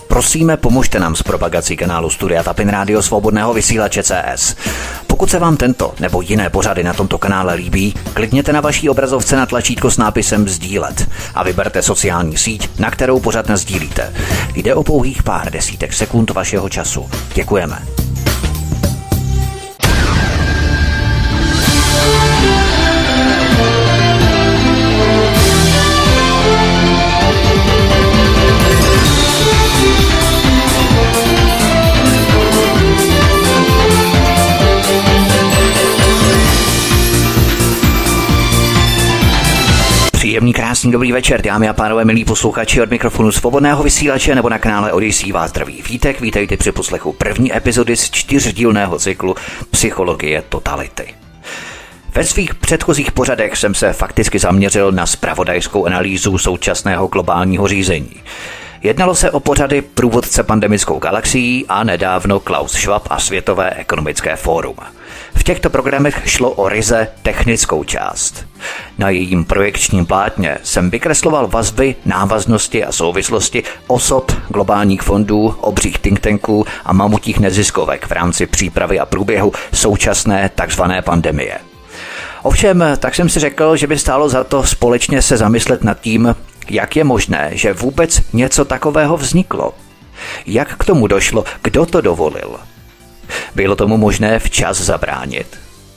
Prosíme, pomožte nám s propagací kanálu Studia Tapin Rádio Svobodného vysílače CS. Pokud se vám tento nebo jiné pořady na tomto kanále líbí, klikněte na vaší obrazovce na tlačítko s nápisem sdílet a vyberte sociální síť, na kterou pořad nasdílíte. Jde o pouhých pár desítek sekund vašeho času. Děkujeme. Příjemný, krásný, dobrý večer, dámy a pánové, milí posluchači, od mikrofonu Svobodného vysílače nebo na kanále Odyssey vás zdraví Vítek, vítejte při poslechu první epizody z 4dílného cyklu Psychologie totality. Ve svých předchozích pořadech jsem se fakticky zaměřil na zpravodajskou analýzu současného globálního řízení. Jednalo se o pořady Průvodce pandemickou galaxií a nedávno Klaus Schwab a Světové ekonomické fórum. V těchto programech šlo o ryze technickou část. Na jejím projekčním plátně jsem vykresloval vazby, návaznosti a souvislosti osob, globálních fondů, obřích think tanků a mamutích neziskovek v rámci přípravy a průběhu současné takzvané pandemie. Ovšem, tak jsem si řekl, že by stálo za to společně se zamyslet nad tím, jak je možné, že vůbec něco takového vzniklo. Jak k tomu došlo, kdo to dovolil? Bylo tomu možné včas zabránit?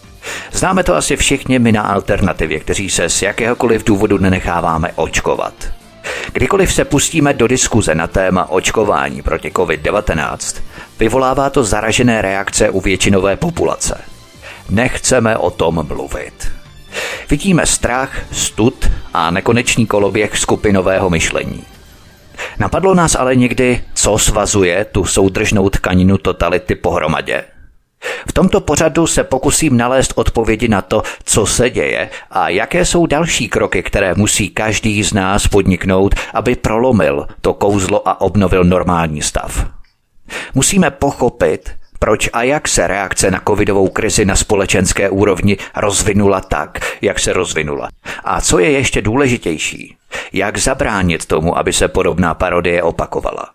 Známe to asi všichni my na Alternativě, kteří se z jakéhokoliv důvodu nenecháváme očkovat. Kdykoliv se pustíme do diskuze na téma očkování proti COVID-19, vyvolává to zaražené reakce u většinové populace. Nechceme o tom mluvit. Vidíme strach, stud a nekonečný koloběh skupinového myšlení. Napadlo nás ale někdy, co svazuje tu soudržnou tkaninu totality pohromadě. V tomto pořadu se pokusím nalézt odpovědi na to, co se děje a jaké jsou další kroky, které musí každý z nás podniknout, aby prolomil to kouzlo a obnovil normální stav. Musíme pochopit, proč a jak se reakce na covidovou krizi na společenské úrovni rozvinula tak, jak se rozvinula. A co je ještě důležitější, jak zabránit tomu, aby se podobná parodie opakovala.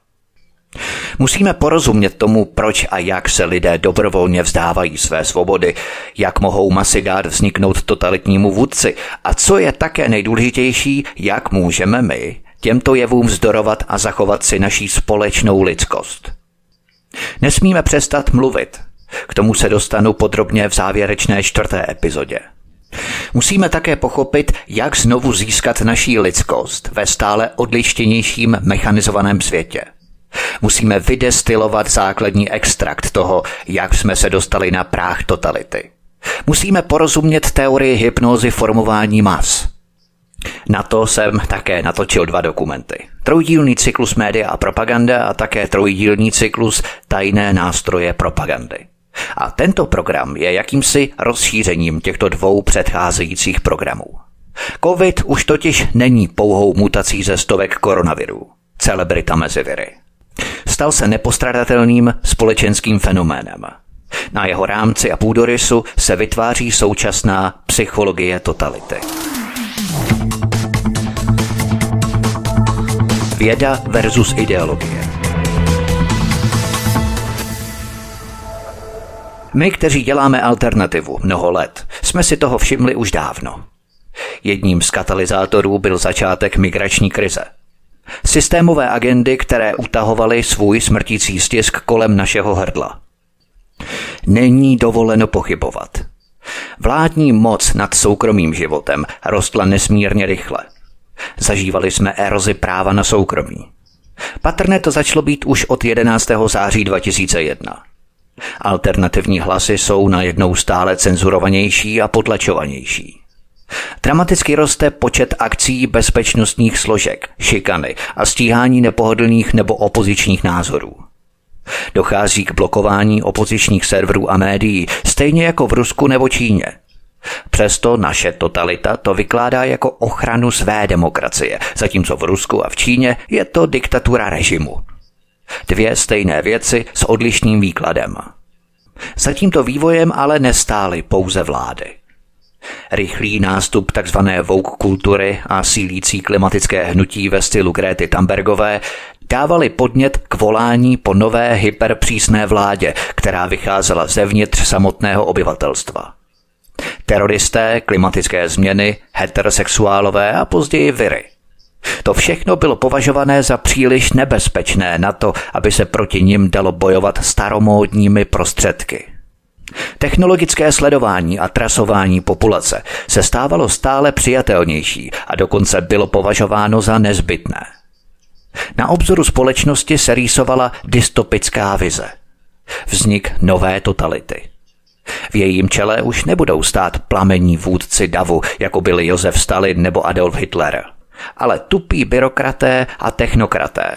Musíme porozumět tomu, proč a jak se lidé dobrovolně vzdávají své svobody, jak mohou masy dát vzniknout totalitnímu vůdci a co je také nejdůležitější, jak můžeme my těmto jevům vzdorovat a zachovat si naší společnou lidskost. Nesmíme přestat mluvit. K tomu se dostanu podrobně v závěrečné 4. epizodě. Musíme také pochopit, jak znovu získat naší lidskost ve stále odlištěnějším mechanizovaném světě. Musíme vydestilovat základní extrakt toho, jak jsme se dostali na práh totality. Musíme porozumět teorii hypnózy formování mas. Na to jsem také natočil 2 dokumenty. 3dílný cyklus Média a propaganda a také 3dílný cyklus Tajné nástroje propagandy. A tento program je jakýmsi rozšířením těchto 2 předcházejících programů. Covid už totiž není pouhou mutací ze stovek koronavirů. Celebrita mezi viry. Stal se nepostradatelným společenským fenoménem. Na jeho rámci a půdorysu se vytváří současná psychologie totality. Věda versus ideologie. My, kteří děláme alternativu mnoho let, jsme si toho všimli už dávno. Jedním z katalyzátorů byl začátek migrační krize. Systémové agendy, které utahovaly svůj smrtící stisk kolem našeho hrdla. Není dovoleno pochybovat. Vládní moc nad soukromým životem rostla nesmírně rychle. Zažívali jsme erozi práva na soukromí. Patrné to začalo být už od 11. září 2001. Alternativní hlasy jsou najednou stále cenzurovanější a potlačovanější. Dramaticky roste počet akcí bezpečnostních složek, šikany a stíhání nepohodlných nebo opozičních názorů. Dochází k blokování opozičních serverů a médií, stejně jako v Rusku nebo Číně. Přesto naše totalita to vykládá jako ochranu své demokracie, zatímco v Rusku a v Číně je to diktatura režimu. 2 stejné věci s odlišným výkladem. Za tímto vývojem ale nestály pouze vlády. Rychlý nástup tzv. woke kultury a sílící klimatické hnutí ve stylu Gréty Thunbergové dávali podnět k volání po nové hyperpřísné vládě, která vycházela zevnitř samotného obyvatelstva. Teroristé, klimatické změny, heterosexuálové a později viry. To všechno bylo považované za příliš nebezpečné na to, aby se proti nim dalo bojovat staromódními prostředky. Technologické sledování a trasování populace se stávalo stále přijatelnější a dokonce bylo považováno za nezbytné. Na obzoru společnosti se rýsovala dystopická vize. Vznik nové totality. V jejím čele už nebudou stát plamení vůdci davu, jako byli Josef Stalin nebo Adolf Hitler, ale tupí byrokraté a technokraté.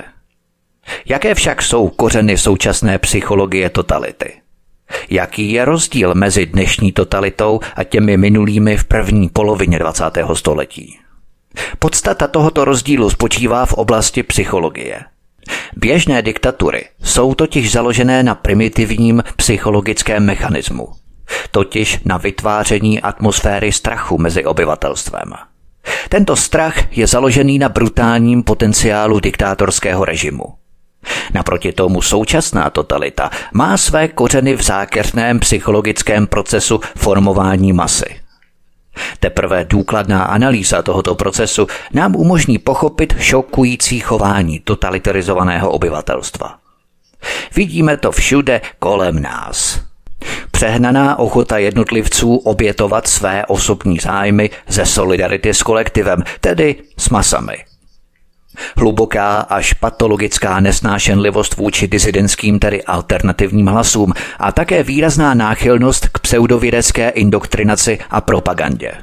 Jaké však jsou kořeny současné psychologie totality? Jaký je rozdíl mezi dnešní totalitou a těmi minulými v první polovině 20. století? Podstata tohoto rozdílu spočívá v oblasti psychologie. Běžné diktatury jsou totiž založené na primitivním psychologickém mechanismu, totiž na vytváření atmosféry strachu mezi obyvatelstvem. Tento strach je založený na brutálním potenciálu diktátorského režimu. Naproti tomu současná totalita má své kořeny v zákeřném psychologickém procesu formování masy. Teprve důkladná analýza tohoto procesu nám umožní pochopit šokující chování totalitarizovaného obyvatelstva. Vidíme to všude kolem nás. Přehnaná ochota jednotlivců obětovat své osobní zájmy ze solidarity s kolektivem, tedy s masami. Hluboká až patologická nesnášenlivost vůči disidentským, tedy alternativním hlasům a také výrazná náchylnost k pseudovědecké indoktrinaci a propagandě.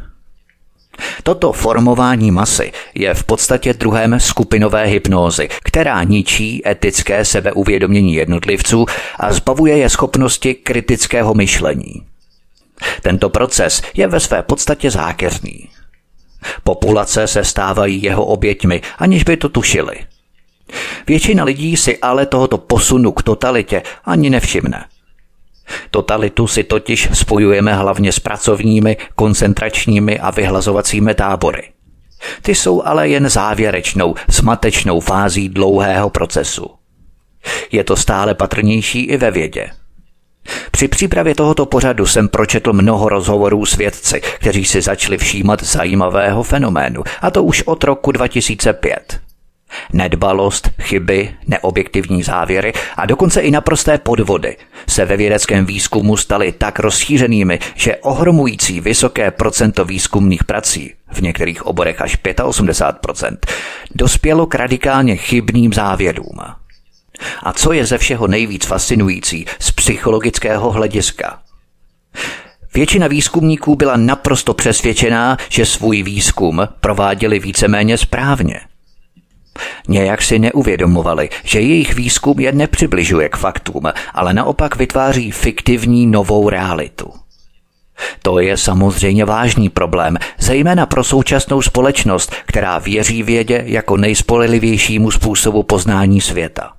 Toto formování masy je v podstatě druhem skupinové hypnózy, která ničí etické sebeuvědomění jednotlivců a zbavuje je schopnosti kritického myšlení. Tento proces je ve své podstatě zákeřný. Populace se stávají jeho oběťmi, aniž by to tušili. Většina lidí si ale tohoto posunu k totalitě ani nevšimne. Totalitu si totiž spojujeme hlavně s pracovními, koncentračními a vyhlazovacími tábory. Ty jsou ale jen závěrečnou, zmatečnou fází dlouhého procesu. Je to stále patrnější i ve vědě. Při přípravě tohoto pořadu jsem pročetl mnoho rozhovorů s vědci, kteří si začali všímat zajímavého fenoménu, a to už od roku 2005. Nedbalost, chyby, neobjektivní závěry a dokonce i naprosté podvody se ve vědeckém výzkumu staly tak rozšířenými, že ohromující vysoké procento výzkumných prací, v některých oborech až 85%, dospělo k radikálně chybným závěrům. A co je ze všeho nejvíc fascinující z psychologického hlediska? Většina výzkumníků byla naprosto přesvědčená, že svůj výzkum prováděli víceméně správně. Nějak si neuvědomovali, že jejich výzkum je nepřibližuje k faktům, ale naopak vytváří fiktivní novou realitu. To je samozřejmě vážný problém, zejména pro současnou společnost, která věří vědě jako nejspolehlivějšímu způsobu poznání světa.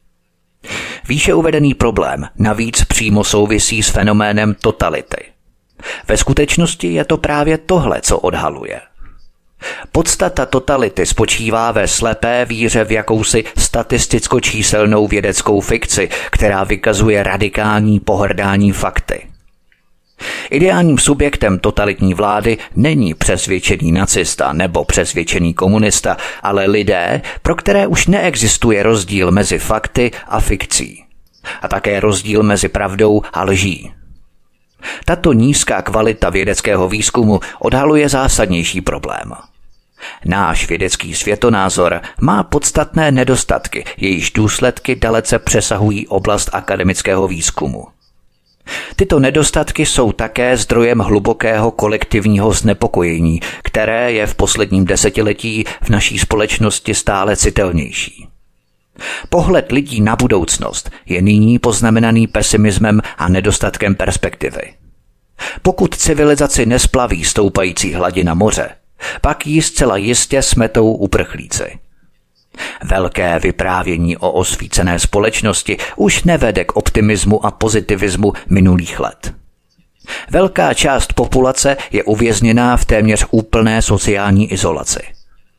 Výše uvedený problém navíc přímo souvisí s fenoménem totality. Ve skutečnosti je to právě tohle, co odhaluje. Podstata totality spočívá ve slepé víře v jakousi statisticko-číselnou vědeckou fikci, která vykazuje radikální pohrdání fakty. Ideálním subjektem totalitní vlády není přesvědčený nacista nebo přesvědčený komunista, ale lidé, pro které už neexistuje rozdíl mezi fakty a fikcí. A také rozdíl mezi pravdou a lží. Tato nízká kvalita vědeckého výzkumu odhaluje zásadnější problém. Náš vědecký světonázor má podstatné nedostatky, jejichž důsledky dalece přesahují oblast akademického výzkumu. Tyto nedostatky jsou také zdrojem hlubokého kolektivního znepokojení, které je v posledním desetiletí v naší společnosti stále citelnější. Pohled lidí na budoucnost je nyní poznamenaný pesimismem a nedostatkem perspektivy. Pokud civilizaci nesplaví stoupající hladina moře, pak ji zcela jistě smetou uprchlíci. Velké vyprávění o osvícené společnosti už nevede k optimismu a pozitivismu minulých let. Velká část populace je uvězněná v téměř úplné sociální izolaci.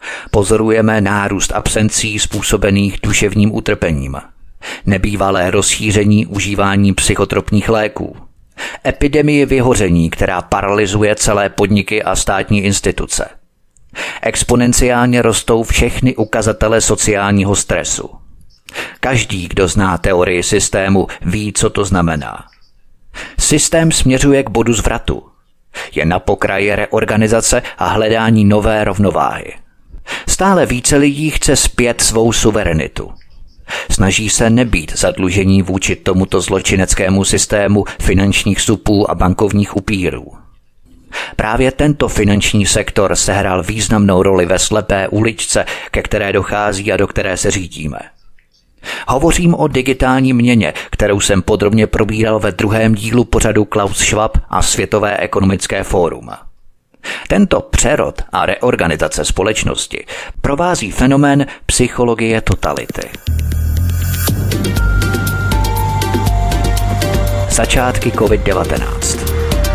Pozorujeme nárůst absencí způsobených duševním utrpením, nebývalé rozšíření užívání psychotropních léků, epidemii vyhoření, která paralyzuje celé podniky a státní instituce. Exponenciálně rostou všechny ukazatele sociálního stresu. Každý, kdo zná teorii systému, ví, co to znamená. Systém směřuje k bodu zvratu. Je na pokraji reorganizace a hledání nové rovnováhy. Stále více lidí chce zpět svou suverenitu. Snaží se nebýt zadlužení vůči tomuto zločineckému systému finančních supů a bankovních upírů. Právě tento finanční sektor sehrál významnou roli ve slepé uličce, ke které dochází a do které se řídíme. Hovořím o digitální měně, kterou jsem podrobně probíral ve 2. dílu pořadu Klaus Schwab a Světové ekonomické fórum. Tento přerod a reorganizace společnosti provází fenomén psychologie totality. Začátky COVID-19.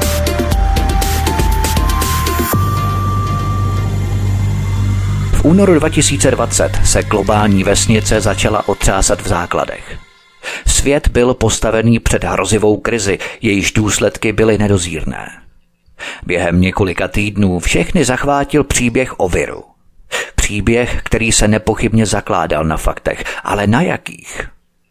V únoru 2020 se globální vesnice začala otřásat v základech. Svět byl postavený před hrozivou krizi, jejíž důsledky byly nedozírné. Během několika týdnů všechny zachvátil příběh o viru. Příběh, který se nepochybně zakládal na faktech, ale na jakých?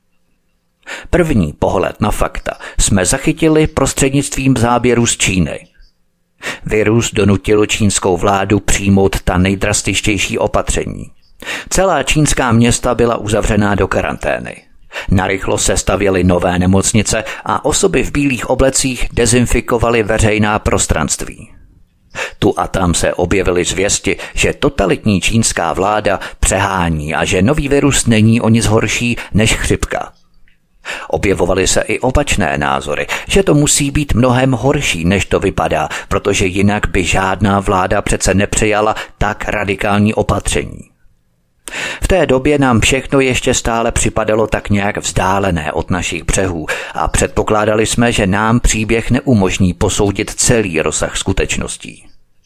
První pohled na fakta jsme zachytili prostřednictvím záběru z Číny. Virus donutil čínskou vládu přijmout ta nejdrastičtější opatření. Celá čínská města byla uzavřená do karantény. Narychlo se stavěly nové nemocnice a osoby v bílých oblecích dezinfikovaly veřejná prostranství. Tu a tam se objevily zvěsti, že totalitní čínská vláda přehání a že nový virus není o nic horší než chřipka. Objevovaly se i opačné názory, že to musí být mnohem horší, než to vypadá, protože jinak by žádná vláda přece nepřijala tak radikální opatření. V té době nám všechno ještě stále připadalo tak nějak vzdálené od našich břehů a předpokládali jsme, že nám příběh neumožní posoudit celý rozsah skutečností.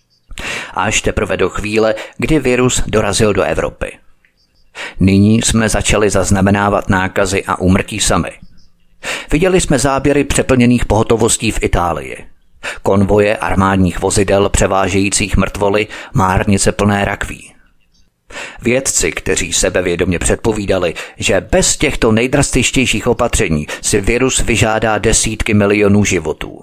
Až teprve do chvíle, kdy virus dorazil do Evropy. Nyní jsme začali zaznamenávat nákazy a úmrtí sami. Viděli jsme záběry přeplněných pohotovostí v Itálii. Konvoje armádních vozidel převážejících mrtvoly, márnice plné rakví. Vědci, kteří sebevědomě předpovídali, že bez těchto nejdrastičtějších opatření si virus vyžádá desítky milionů životů.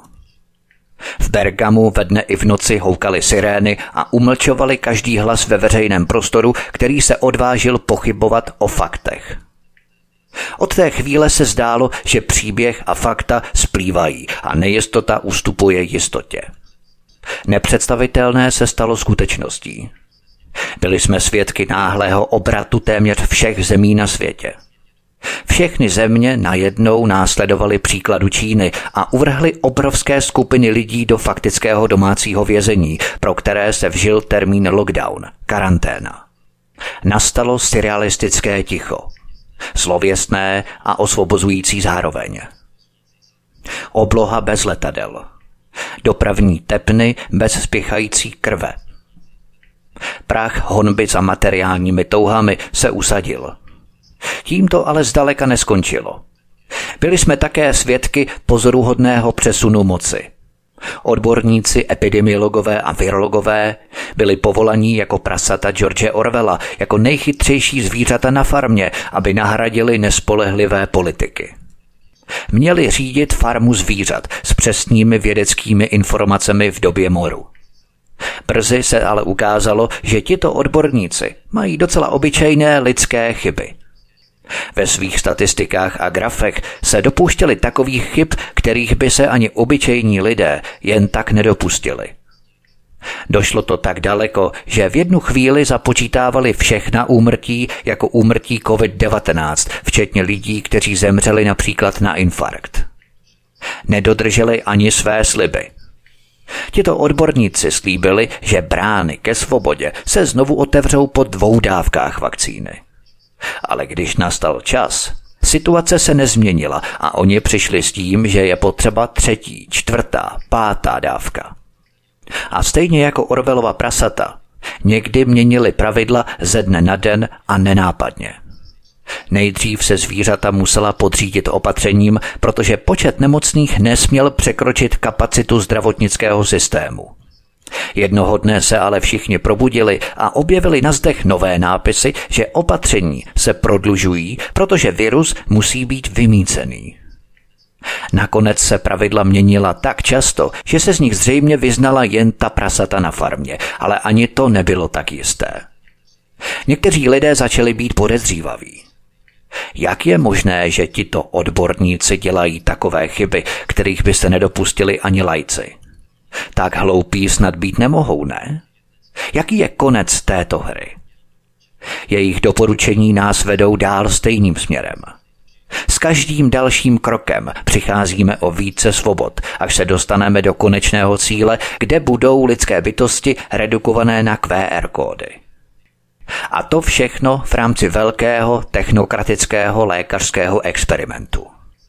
V Bergamu ve dne i v noci houkaly sirény a umlčovaly každý hlas ve veřejném prostoru, který se odvážil pochybovat o faktech. Od té chvíle se zdálo, že příběh a fakta splývají a nejistota ustupuje jistotě. Nepředstavitelné se stalo skutečností. Byli jsme svědky náhlého obratu téměř všech zemí na světě. Všechny země najednou následovaly příkladu Číny a uvrhly obrovské skupiny lidí do faktického domácího vězení, pro které se vžil termín lockdown, karanténa. Nastalo surrealistické ticho. Slověstné a osvobozující zároveň. Obloha bez letadel. Dopravní tepny bez spěchající krve. Prach honby za materiálními touhami se usadil. Tím to ale zdaleka neskončilo. Byli jsme také svědky pozoruhodného přesunu moci. Odborníci, epidemiologové a virologové byli povolaní jako prasata George Orwella, jako nejchytřejší zvířata na farmě, aby nahradili nespolehlivé politiky. Měli řídit farmu zvířat s přesnými vědeckými informacemi v době moru. Brzy se ale ukázalo, že tito odborníci mají docela obyčejné lidské chyby. Ve svých statistikách a grafech se dopouštěli takových chyb, kterých by se ani obyčejní lidé jen tak nedopustili. Došlo to tak daleko, že v jednu chvíli započítávali všechna úmrtí jako úmrtí COVID-19, včetně lidí, kteří zemřeli například na infarkt. Nedodrželi ani své sliby. Tito odborníci slíbili, že brány ke svobodě se znovu otevřou po 2 dávkách vakcíny. Ale když nastal čas, situace se nezměnila a oni přišli s tím, že je potřeba 3., 4., 5. dávka. A stejně jako Orwellova prasata, Někdy měnili pravidla ze dne na den a nenápadně. Nejdřív se zvířata musela podřídit opatřením, protože počet nemocných nesměl překročit kapacitu zdravotnického systému. Jednoho dne se ale všichni probudili a objevili na zdech nové nápisy, že opatření se prodlužují, protože virus musí být vymýcený. Nakonec se pravidla měnila tak často, že se z nich zřejmě vyznala jen ta prasata na farmě, ale ani to nebylo tak jisté. Někteří lidé začali být podezřívaví. Jak je možné, že tito odborníci dělají takové chyby, kterých by se nedopustili ani laici? Tak hloupí snad být nemohou, ne? Jaký je konec této hry? Jejich doporučení nás vedou dál stejným směrem. S každým dalším krokem přicházíme o více svobod, až se dostaneme do konečného cíle, kde budou lidské bytosti redukované na QR kódy. A to všechno v rámci velkého technokratického lékařského experimentu.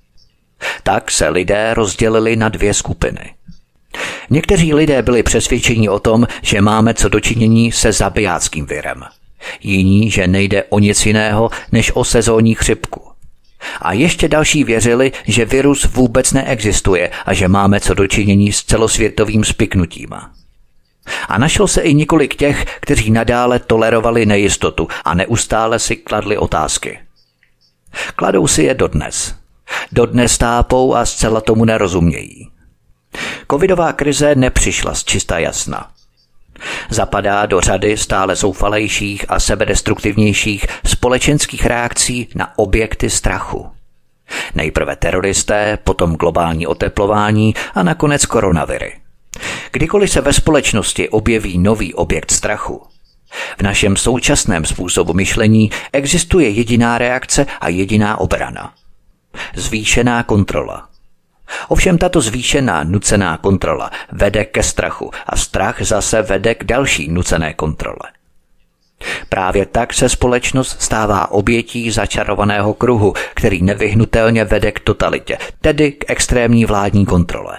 Tak se lidé rozdělili na dvě skupiny. Někteří lidé byli přesvědčeni o tom, že máme co dočinění se zabijáckým virem. Jiní, že nejde o nic jiného, než o sezónní chřipku. A ještě další věřili, že virus vůbec neexistuje a že máme co dočinění s celosvětovým spiknutím. A našlo se i několik těch, kteří nadále tolerovali nejistotu a neustále si kladli otázky. Kladou si je dodnes. Dodnes tápou a zcela tomu nerozumějí. Covidová krize nepřišla z čista jasna. Zapadá do řady stále zoufalejších a sebedestruktivnějších společenských reakcí na objekty strachu. Nejprve teroristé, potom globální oteplování a nakonec koronaviry. Kdykoliv se ve společnosti objeví nový objekt strachu, v našem současném způsobu myšlení existuje jediná reakce a jediná obrana. Zvýšená kontrola. Ovšem tato zvýšená nucená kontrola vede ke strachu a strach zase vede k další nucené kontrole. Právě tak se společnost stává obětí začarovaného kruhu, který nevyhnutelně vede k totalitě, tedy k extrémní vládní kontrole.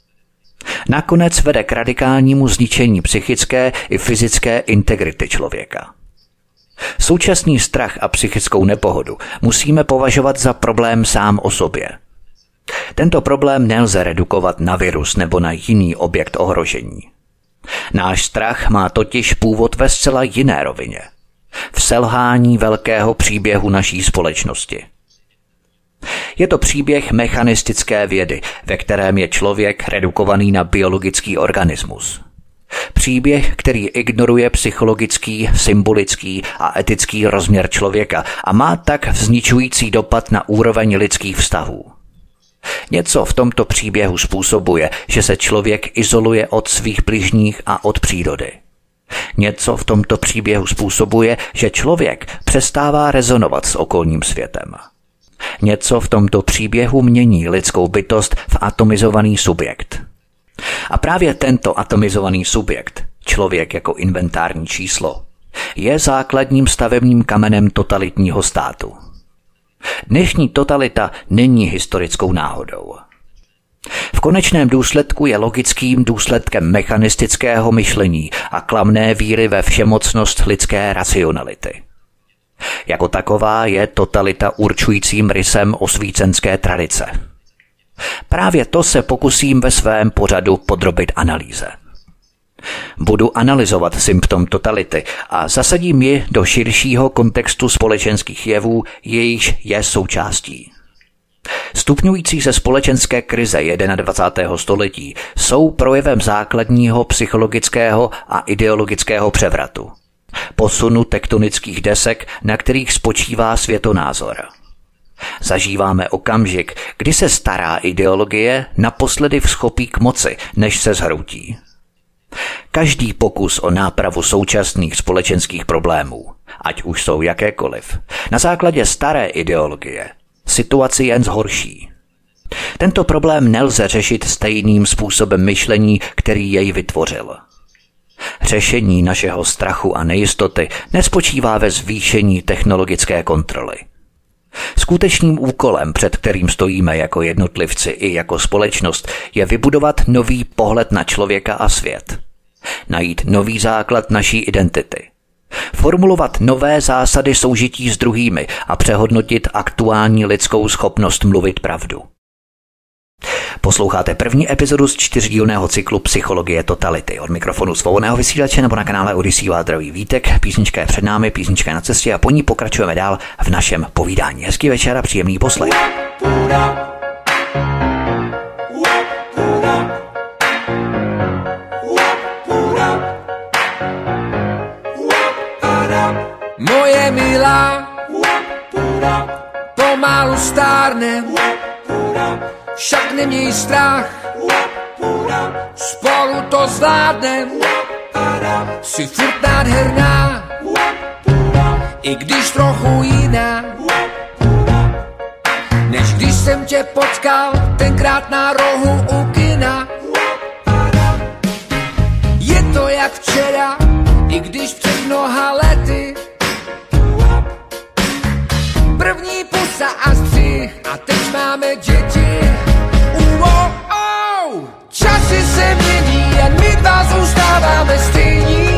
Nakonec vede k radikálnímu zničení psychické i fyzické integrity člověka. Současný strach a psychickou nepohodu musíme považovat za problém sám o sobě. Tento problém nelze redukovat na virus nebo na jiný objekt ohrožení. Náš strach má totiž původ ve zcela jiné rovině. V selhání velkého příběhu naší společnosti. Je to příběh mechanistické vědy, ve kterém je člověk redukovaný na biologický organismus. Příběh, který ignoruje psychologický, symbolický a etický rozměr člověka a má tak zničující dopad na úroveň lidských vztahů. Něco v tomto příběhu způsobuje, že se člověk izoluje od svých bližních a od přírody. Něco v tomto příběhu způsobuje, že člověk přestává rezonovat s okolním světem. Něco v tomto příběhu mění lidskou bytost v atomizovaný subjekt. A právě tento atomizovaný subjekt, člověk jako inventární číslo, je základním stavebním kamenem totalitního státu. Dnešní totalita není historickou náhodou. V konečném důsledku je logickým důsledkem mechanistického myšlení a klamné víry ve všemocnost lidské racionality. Jako taková je totalita určujícím rysem osvícenské tradice. Právě to se pokusím ve svém pořadu podrobit analýze. Budu analyzovat symptom totality a zasadím ji do širšího kontextu společenských jevů, jejichž je součástí. Stupňující se společenské krize 21. století jsou projevem základního psychologického a ideologického převratu. Posunu tektonických desek, na kterých spočívá světonázor. Zažíváme okamžik, kdy se stará ideologie naposledy vzchopí k moci, než se zhroutí. Každý pokus o nápravu současných společenských problémů, ať už jsou jakékoliv, na základě staré ideologie, situaci jen zhorší. Tento problém nelze řešit stejným způsobem myšlení, který jej vytvořil. Řešení našeho strachu a nejistoty nespočívá ve zvýšení technologické kontroly. Skutečným úkolem, před kterým stojíme jako jednotlivci i jako společnost, je vybudovat nový pohled na člověka a svět. Najít nový základ naší identity. Formulovat nové zásady soužití s druhými a přehodnotit aktuální lidskou schopnost mluvit pravdu. Posloucháte první epizodu z 4dílného cyklu Psychologie totality. Od mikrofonu svobodného vysílače nebo na kanále Odyssey vás zdraví Vítek. Písnička je před námi, písnička je na cestě a po ní pokračujeme dál v našem povídání. Hezký večer a příjemný poslech. Moje milá, pomalu stárnem, však neměj strach, spolu to zvládnem. Jsi furt nádherná, i když trochu jiná, než když jsem tě potkal tenkrát na rohu u kina. Je to jak včera, i když před mnoha lety. První pusa a střih a teď máme děti. Časy se mění, jen my dva zůstáváme stejní.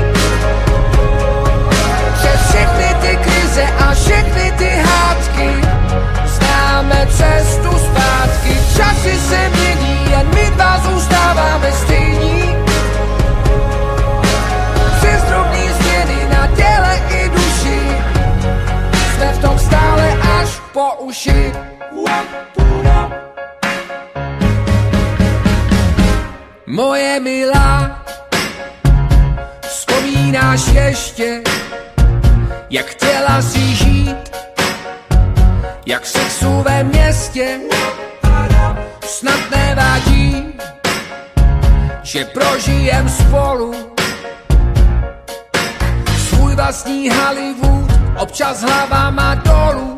Přes všechny ty krize a všechny ty hádky známe cestu zpátky. Časy se mění, jen my dva zůstáváme stejní. Přes drobný změny na těle i duši jsme v tom stále až po uši. Moje milá, vzpomínáš ještě, jak chtěla si žít, jak sexu ve městě. Snad nevadí, že prožijem spolu svůj vlastní Hollywood, občas hlavama dolů.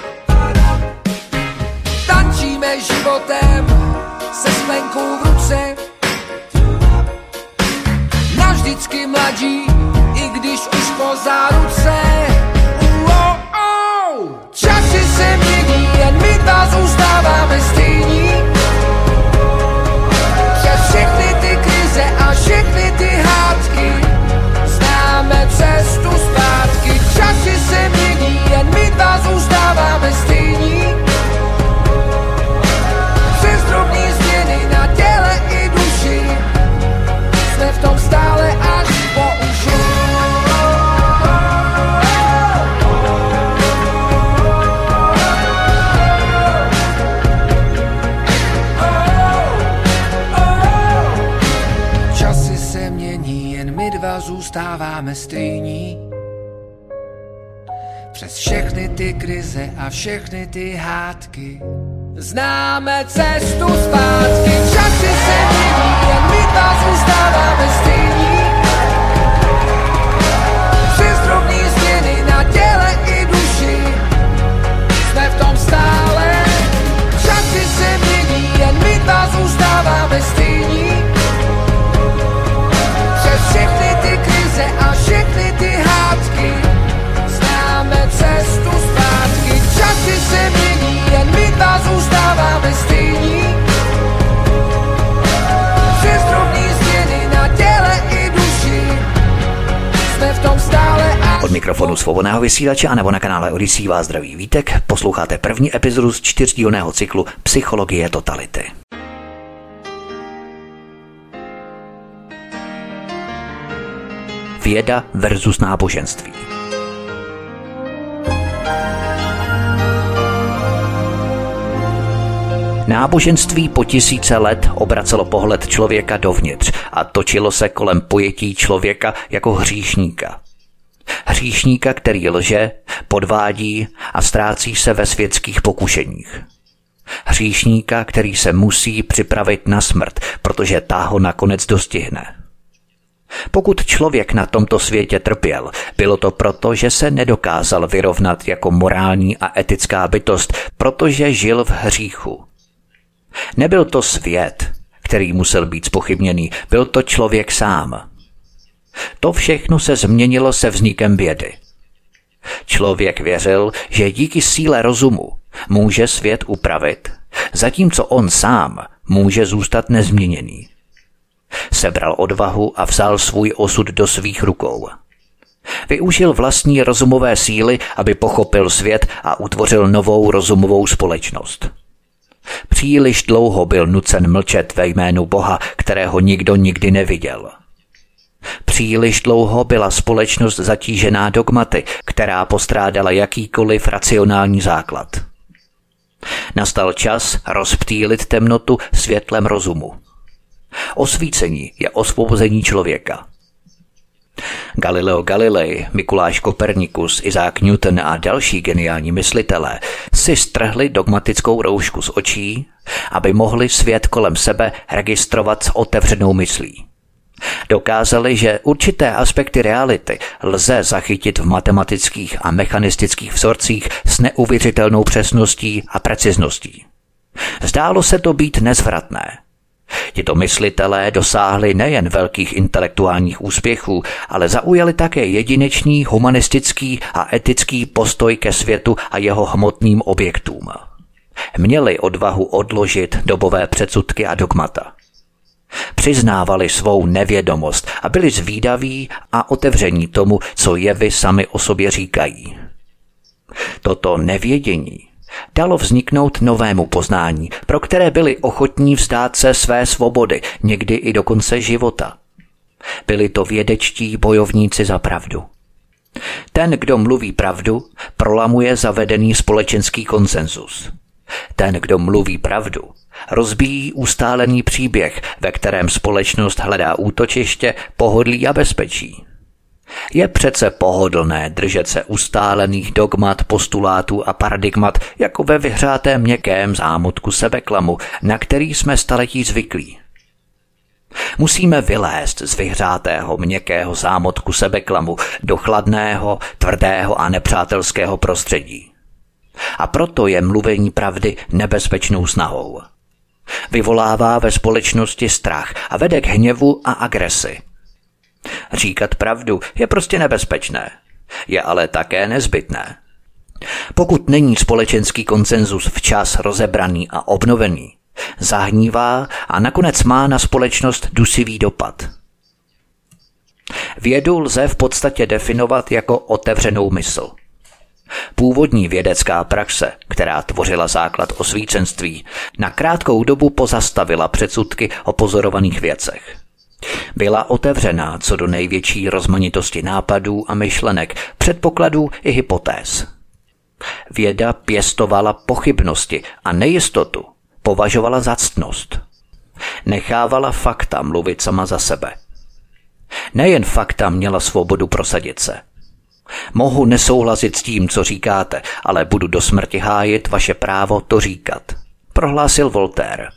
Tančíme životem se sklenkou v ruce, navždycky mladí, i když už po záruce. Časy se mění, jen my dva zůstáváme stejní. Přes všechny ty krize a všechny ty hádky známe cestu zpátky. Časy se mění, jen my dva zůstáváme stejní. Přes drobný změny na těle i duši jsme v tom stále až po uši. Časy se mění, jen my dva zůstáváme stejní. Přes všechny ty krize a všechny ty hádky známe cestu zpátky. Časy se mění, jen my dva zůstáváme stejní. Přes drobný změny na těle i duši jsme v tom stále. Časy se mění, jen my dva zůstáváme stejní. Přes všechny ty krize a všechny ty hádky známe cestu zpátky. Časy se mění, jen my dva zůstáváme stejní. Přes drobný změny na těle i duši jsme v tom stále. Od mikrofonu svobodného vysílače a nebo na kanále Odyssey vás zdraví Vítek. Posloucháte první epizodu z 4dílného cyklu Psychologie totality. Věda versus náboženství. Náboženství po tisíce let obracelo pohled člověka dovnitř a točilo se kolem pojetí člověka jako hříšníka. Hříšníka, který lže, podvádí a ztrácí se ve světských pokušeních. Hříšníka, který se musí připravit na smrt, protože ta ho nakonec dostihne. Pokud člověk na tomto světě trpěl, bylo to proto, že se nedokázal vyrovnat jako morální a etická bytost, protože žil v hříchu. Nebyl to svět, který musel být zpochybněný, byl to člověk sám. To všechno se změnilo se vznikem vědy. Člověk věřil, že díky síle rozumu může svět upravit, zatímco on sám může zůstat nezměněný. Sebral odvahu a vzal svůj osud do svých rukou. Využil vlastní rozumové síly, aby pochopil svět a utvořil novou rozumovou společnost. Příliš dlouho byl nucen mlčet ve jménu Boha, kterého nikdo nikdy neviděl. Příliš dlouho byla společnost zatížená dogmaty, která postrádala jakýkoliv racionální základ. Nastal čas rozptýlit temnotu světlem rozumu. Osvícení je osvobození člověka. Galileo Galilei, Mikuláš Kopernikus, Isaac Newton a další geniální myslitelé si strhli dogmatickou roušku z očí, aby mohli svět kolem sebe registrovat s otevřenou myslí. Dokázali, že určité aspekty reality lze zachytit v matematických a mechanistických vzorcích s neuvěřitelnou přesností a precizností. Zdálo se to být nezvratné. Tito myslitelé dosáhli nejen velkých intelektuálních úspěchů, ale zaujali také jedinečný humanistický a etický postoj ke světu a jeho hmotným objektům. Měli odvahu odložit dobové předsudky a dogmata. Přiznávali svou nevědomost a byli zvídaví a otevření tomu, co jevy sami o sobě říkají. Toto nevědění dalo vzniknout novému poznání, pro které byli ochotní vzdát se své svobody, někdy i do konce života. Byli to vědečtí bojovníci za pravdu. Ten, kdo mluví pravdu, prolamuje zavedený společenský konsenzus. Ten, kdo mluví pravdu, rozbíjí ustálený příběh, ve kterém společnost hledá útočiště, pohodlí a bezpečí. Je přece pohodlné držet se ustálených dogmat, postulátů a paradigmat jako ve vyhřátém měkkém zámutku sebeklamu, na který jsme staletí zvyklí. Musíme vylézt z vyhřátého měkkého zámutku sebeklamu do chladného, tvrdého a nepřátelského prostředí. A proto je mluvení pravdy nebezpečnou snahou. Vyvolává ve společnosti strach a vede k hněvu a agresi. Říkat pravdu je prostě nebezpečné, je ale také nezbytné. Pokud není společenský konsenzus včas rozebraný a obnovený, zahnívá a nakonec má na společnost dusivý dopad. Vědu lze v podstatě definovat jako otevřenou mysl. Původní vědecká praxe, která tvořila základ osvícenství, na krátkou dobu pozastavila předsudky o pozorovaných věcech. Byla otevřená co do největší rozmanitosti nápadů a myšlenek, předpokladů i hypotéz. Věda pěstovala pochybnosti a nejistotu považovala za ctnost. Nechávala fakta mluvit sama za sebe. Nejen fakta měla svobodu prosadit se. Mohu nesouhlasit s tím, co říkáte, ale budu do smrti hájit vaše právo to říkat, prohlásil Voltaire.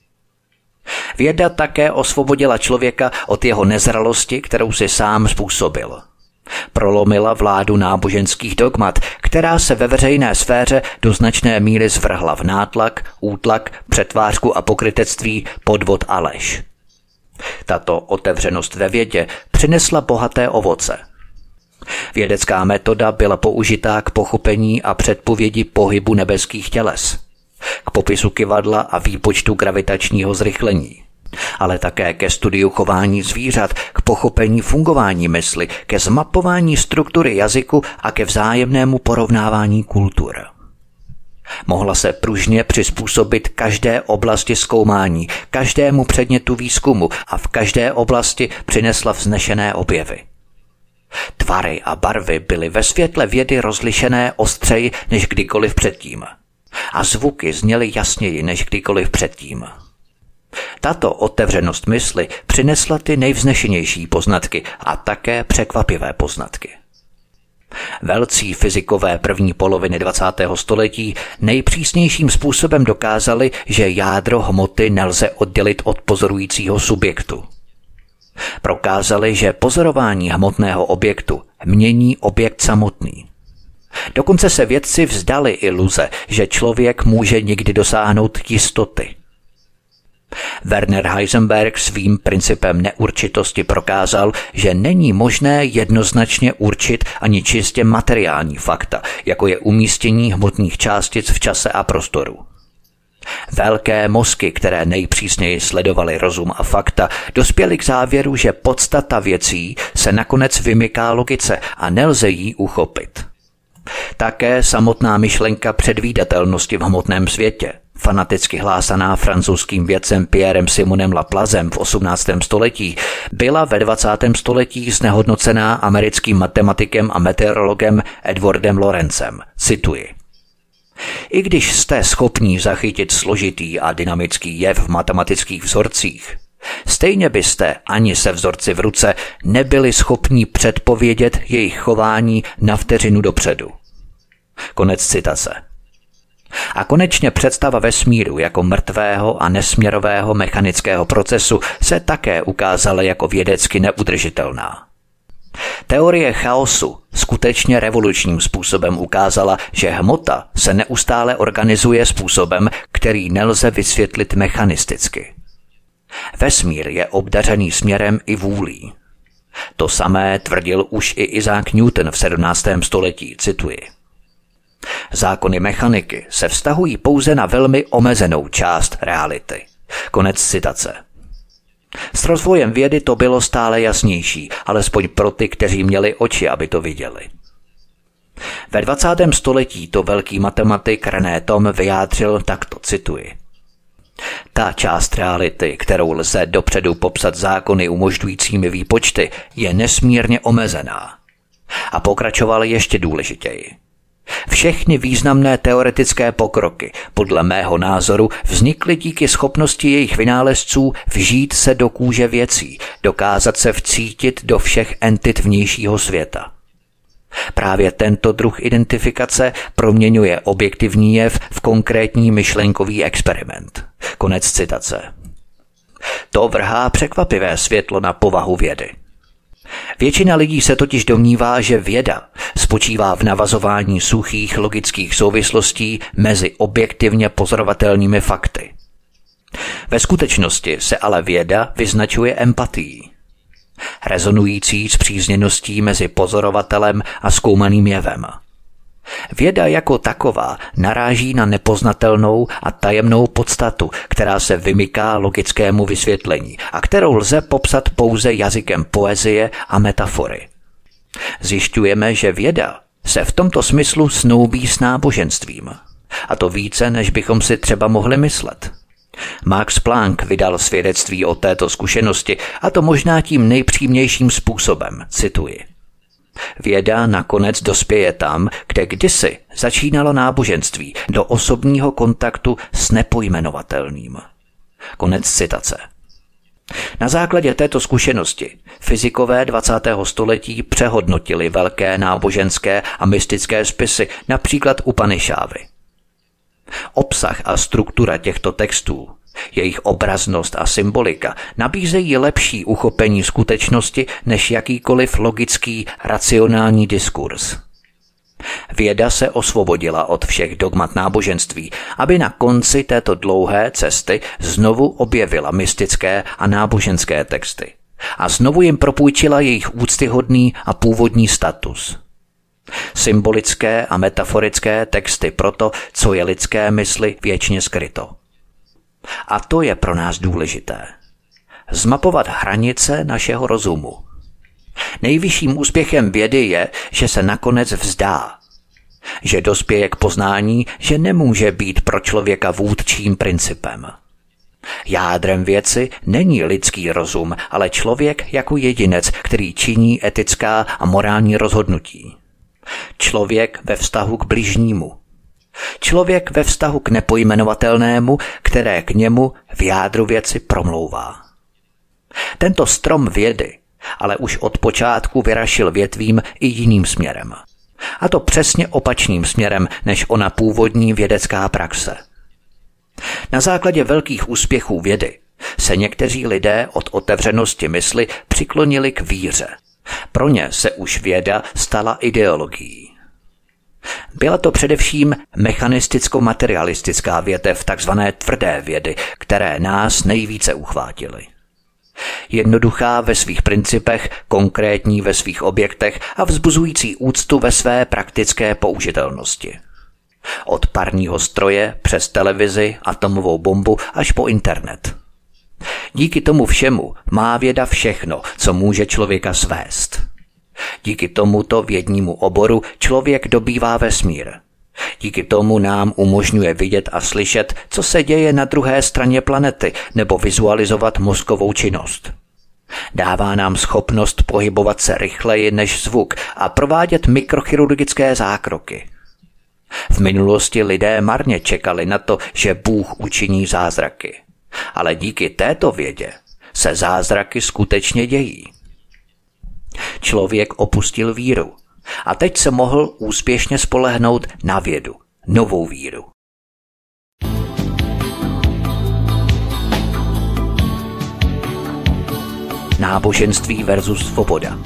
Věda také osvobodila člověka od jeho nezralosti, kterou si sám způsobil. Prolomila vládu náboženských dogmat, která se ve veřejné sféře do značné míry zvrhla v nátlak, útlak, přetvářku a pokrytectví, podvod a lež. Tato otevřenost ve vědě přinesla bohaté ovoce. Vědecká metoda byla použitá k pochopení a předpovědi pohybu nebeských těles, k popisu kyvadla a výpočtu gravitačního zrychlení, ale také ke studiu chování zvířat, k pochopení fungování mysli, ke zmapování struktury jazyku a ke vzájemnému porovnávání kultur. Mohla se pružně přizpůsobit každé oblasti zkoumání, každému předmětu výzkumu a v každé oblasti přinesla vznešené objevy. Tvary a barvy byly ve světle vědy rozlišené ostřeji než kdykoliv předtím. A zvuky zněly jasněji než kdykoliv předtím. Tato otevřenost mysli přinesla ty nejvznešenější poznatky a také překvapivé poznatky. Velcí fyzikové první poloviny 20. století nejpřísnějším způsobem dokázali, že jádro hmoty nelze oddělit od pozorujícího subjektu. Prokázali, že pozorování hmotného objektu mění objekt samotný. Dokonce se vědci vzdali iluze, že člověk může někdy dosáhnout jistoty. Werner Heisenberg svým principem neurčitosti prokázal, že není možné jednoznačně určit ani čistě materiální fakta, jako je umístění hmotných částic v čase a prostoru. Velké mozky, které nejpřísněji sledovaly rozum a fakta, dospěly k závěru, že podstata věcí se nakonec vymyká logice a nelze jí uchopit. Také samotná myšlenka předvídatelnosti v hmotném světě, fanaticky hlásaná francouzským vědcem Pierrem Simonem Laplazem v 18. století, byla ve 20. století znehodnocená americkým matematikem a meteorologem Edwardem Lorenzem. Cituji. I když jste schopní zachytit složitý a dynamický jev v matematických vzorcích, stejně byste ani se vzorci v ruce nebyli schopni předpovědět jejich chování na vteřinu dopředu. Konec citace. A konečně představa vesmíru jako mrtvého a nesměrového mechanického procesu se také ukázala jako vědecky neudržitelná. Teorie chaosu skutečně revolučním způsobem ukázala, že hmota se neustále organizuje způsobem, který nelze vysvětlit mechanisticky. Vesmír je obdařený směrem i vůlí. To samé tvrdil už i Isaac Newton v 17. století, cituji. Zákony mechaniky se vztahují pouze na velmi omezenou část reality. Konec citace. S rozvojem vědy to bylo stále jasnější, alespoň pro ty, kteří měli oči, aby to viděli. Ve 20. století to velký matematik René Thom vyjádřil takto, cituji. Ta část reality, kterou lze dopředu popsat zákony umožňujícími výpočty, je nesmírně omezená. A pokračoval ještě důležitěji. Všechny významné teoretické pokroky, podle mého názoru, vznikly díky schopnosti jejich vynálezců vžít se do kůže věcí, dokázat se vcítit do všech entit vnějšího světa. Právě tento druh identifikace proměňuje objektivní jev v konkrétní myšlenkový experiment. Konec citace. To vrhá překvapivé světlo na povahu vědy. Většina lidí se totiž domnívá, že věda spočívá v navazování suchých logických souvislostí mezi objektivně pozorovatelnými fakty. Ve skutečnosti se ale věda vyznačuje empatií, rezonující spřízněností mezi pozorovatelem a zkoumaným jevem. Věda jako taková naráží na nepoznatelnou a tajemnou podstatu, která se vymyká logickému vysvětlení a kterou lze popsat pouze jazykem poezie a metafory. Zjišťujeme, že věda se v tomto smyslu snoubí s náboženstvím. A to více, než bychom si třeba mohli myslet. Max Planck vydal svědectví o této zkušenosti, a to možná tím nejpřímějším způsobem, cituji. Věda nakonec dospěje tam, kde kdysi začínalo náboženství, do osobního kontaktu s nepojmenovatelným. Konec citace. Na základě této zkušenosti fyzikové 20. století přehodnotili velké náboženské a mystické spisy, například Upanišádhy. Obsah a struktura těchto textů, jejich obraznost a symbolika nabízejí lepší uchopení skutečnosti než jakýkoliv logický, racionální diskurs. Věda se osvobodila od všech dogmat náboženství, aby na konci této dlouhé cesty znovu objevila mystické a náboženské texty a znovu jim propůjčila jejich úctyhodný a původní status. Symbolické a metaforické texty proto, co je lidské mysli věčně skryto. A to je pro nás důležité. Zmapovat hranice našeho rozumu. Nejvyšším úspěchem vědy je, že se nakonec vzdá. Že dospěje k poznání, že nemůže být pro člověka vůdčím principem. Jádrem věci není lidský rozum, ale člověk jako jedinec, který činí etická a morální rozhodnutí. Člověk ve vztahu k bližnímu. Člověk ve vztahu k nepojmenovatelnému, které k němu v jádru věci promlouvá. Tento strom vědy ale už od počátku vyrašil větvím i jiným směrem. A to přesně opačným směrem než ona původní vědecká praxe. Na základě velkých úspěchů vědy se někteří lidé od otevřenosti mysli přiklonili k víře. Pro ně se už věda stala ideologií. Byla to především mechanisticko-materialistická větev takzvané tvrdé vědy, které nás nejvíce uchvátily. Jednoduchá ve svých principech, konkrétní ve svých objektech a vzbuzující úctu ve své praktické použitelnosti. Od parního stroje přes televizi, atomovou bombu až po internet. Díky tomu všemu má věda všechno, co může člověka svést. Díky tomuto vědnímu oboru člověk dobývá vesmír. Díky tomu nám umožňuje vidět a slyšet, co se děje na druhé straně planety, nebo vizualizovat mozkovou činnost. Dává nám schopnost pohybovat se rychleji než zvuk a provádět mikrochirurgické zákroky. V minulosti lidé marně čekali na to, že Bůh učiní zázraky. Ale díky této vědě se zázraky skutečně dějí. Člověk opustil víru a teď se mohl úspěšně spolehnout na vědu, novou víru. Náboženství versus svoboda.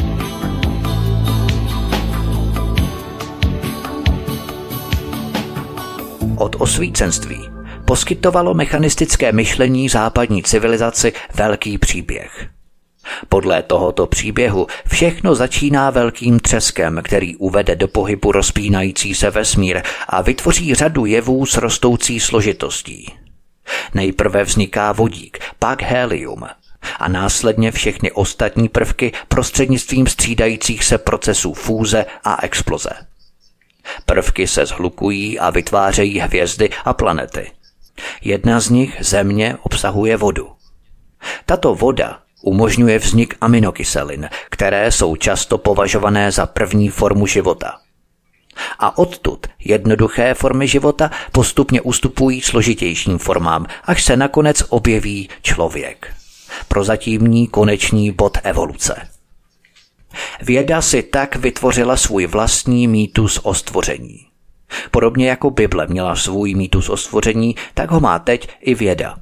Od osvícenství poskytovalo mechanistické myšlení západní civilizaci velký příběh. Podle tohoto příběhu všechno začíná velkým třeskem, který uvede do pohybu rozpínající se vesmír a vytvoří řadu jevů s rostoucí složitostí. Nejprve vzniká vodík, pak helium a následně všechny ostatní prvky prostřednictvím střídajících se procesů fúze a exploze. Prvky se shlukují a vytvářejí hvězdy a planety. Jedna z nich, Země, obsahuje vodu. Tato voda umožňuje vznik aminokyselin, které jsou často považované za první formu života. A odtud jednoduché formy života postupně ustupují složitějším formám, až se nakonec objeví člověk. Prozatímní konečný bod evoluce. Věda si tak vytvořila svůj vlastní mýtus o stvoření. Podobně jako Bible měla svůj mýtus o stvoření, tak ho má teď i věda.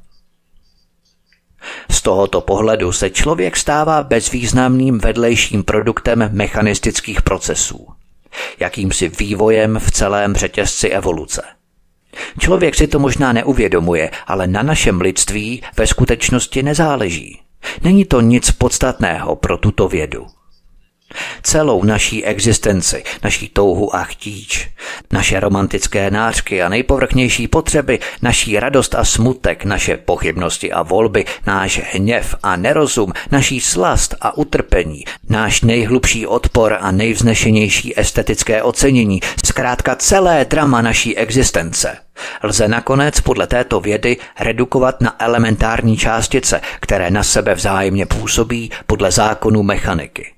Z tohoto pohledu se člověk stává bezvýznamným vedlejším produktem mechanistických procesů, jakýmsi vývojem v celém řetězci evoluce. Člověk si to možná neuvědomuje, ale na našem lidství ve skutečnosti nezáleží. Není to nic podstatného pro tuto vědu. Celou naší existenci, naší touhu a chtíč, naše romantické nářky a nejpovrchnější potřeby, naší radost a smutek, naše pochybnosti a volby, náš hněv a nerozum, naší slast a utrpení, náš nejhlubší odpor a nejvznešenější estetické ocenění, zkrátka celé drama naší existence, lze nakonec podle této vědy redukovat na elementární částice, které na sebe vzájemně působí podle zákonů mechaniky.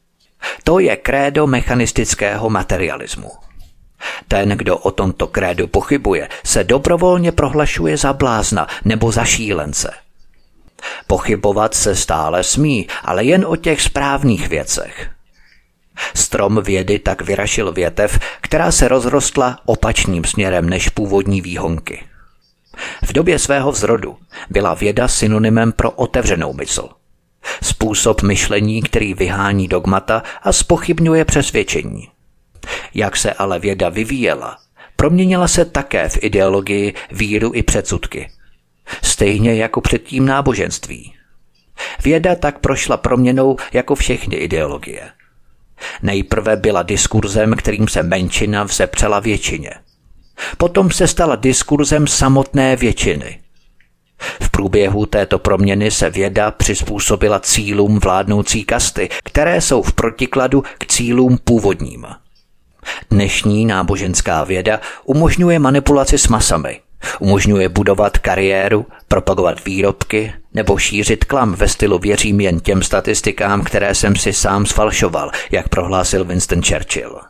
To je krédo mechanistického materialismu. Ten, kdo o tomto krédu pochybuje, se dobrovolně prohlašuje za blázna nebo za šílence. Pochybovat se stále smí, ale jen o těch správných věcech. Strom vědy tak vyrašil větev, která se rozrostla opačným směrem než původní výhonky. V době svého vzrodu byla věda synonymem pro otevřenou mysl. Způsob myšlení, který vyhání dogmata a zpochybňuje přesvědčení. Jak se ale věda vyvíjela, proměnila se také v ideologii, víru i předsudky. Stejně jako předtím náboženství. Věda tak prošla proměnou jako všechny ideologie. Nejprve byla diskurzem, kterým se menšina vzepřela většině. Potom se stala diskurzem samotné většiny. V průběhu této proměny se věda přizpůsobila cílům vládnoucí kasty, které jsou v protikladu k cílům původním. Dnešní náboženská věda umožňuje manipulaci s masami, umožňuje budovat kariéru, propagovat výrobky nebo šířit klam ve stylu věřím jen těm statistikám, které jsem si sám sfalšoval, jak prohlásil Winston Churchill.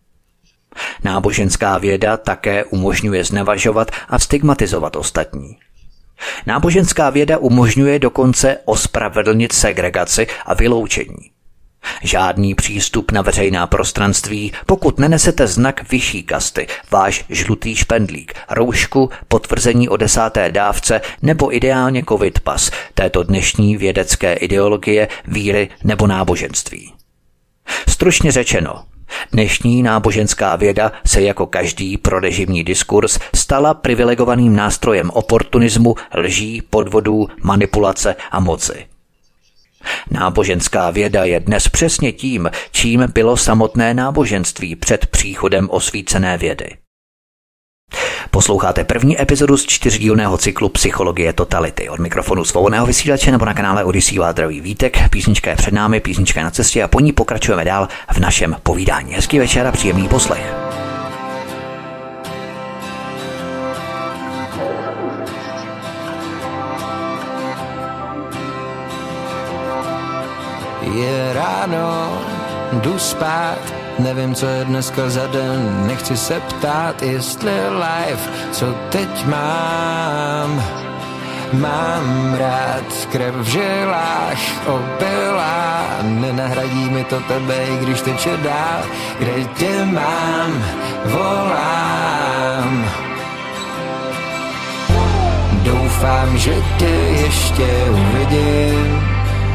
Náboženská věda také umožňuje znevažovat a stigmatizovat ostatní. Náboženská věda umožňuje dokonce ospravedlnit segregaci a vyloučení. Žádný přístup na veřejná prostranství, pokud nenesete znak vyšší kasty, váš žlutý špendlík, roušku, potvrzení o 10. dávce nebo ideálně covid pas této dnešní vědecké ideologie, víry nebo náboženství. Stručně řečeno, dnešní náboženská věda se jako každý prorežimní diskurs stala privilegovaným nástrojem oportunismu, lží, podvodů, manipulace a moci. Náboženská věda je dnes přesně tím, čím bylo samotné náboženství před příchodem osvícené vědy. Posloucháte první epizodu z 4dílného cyklu Psychologie totality. Od mikrofonu Svobodného vysílače nebo na kanále Odyssey vás zdraví Vítek. Písnička je před námi, písnička je na cestě a po ní pokračujeme dál v našem povídání. Hezký večer a příjemný poslech. Je ráno, jdu spát, nevím, co je dneska za den, nechci se ptát, jestli life, co teď mám. Mám rád krev v žilách, opilá, nenahradí mi to tebe, i když teče dál, kde tě mám, volám. Doufám, že tě ještě uvidím,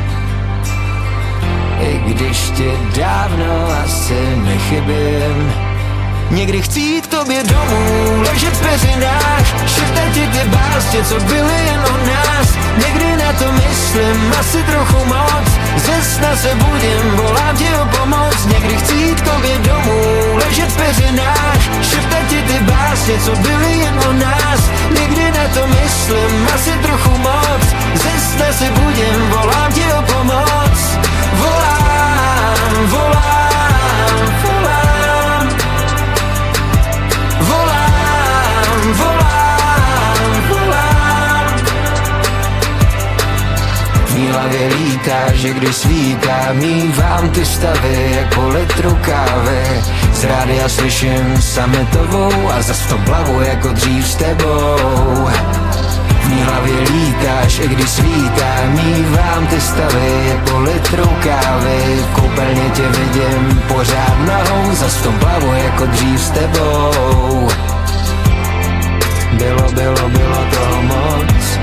i když ti dávno asi nechybím. Někdy chci jít k tobě domů, ležet v peřinách, šeptat ti ty básně, co byly jen o nás. Někdy na to myslím asi trochu moc, ze sna se budím, volám ti o pomoc. Někdy chci jít k tobě domů, ležet v peřinách, šeptat ti ty básně, co byly jen o nás. Někdy na to myslím asi trochu moc, ze sna se budím, volám ti o pomoc. Volám, volám, volám, volám, volám, volám. V mý hlavě lítá, že když svítá, mívám ty stavy jak po litru kávy. Z rádia slyším sametovou a zas to blavu jako dřív s tebou. V mý hlavě lítáš, i když svítá, mívám ty stavy jako litru kávy. V koupelně tě vidím pořád nahou, zas v tom plavu jako dřív s tebou. Bylo toho moc,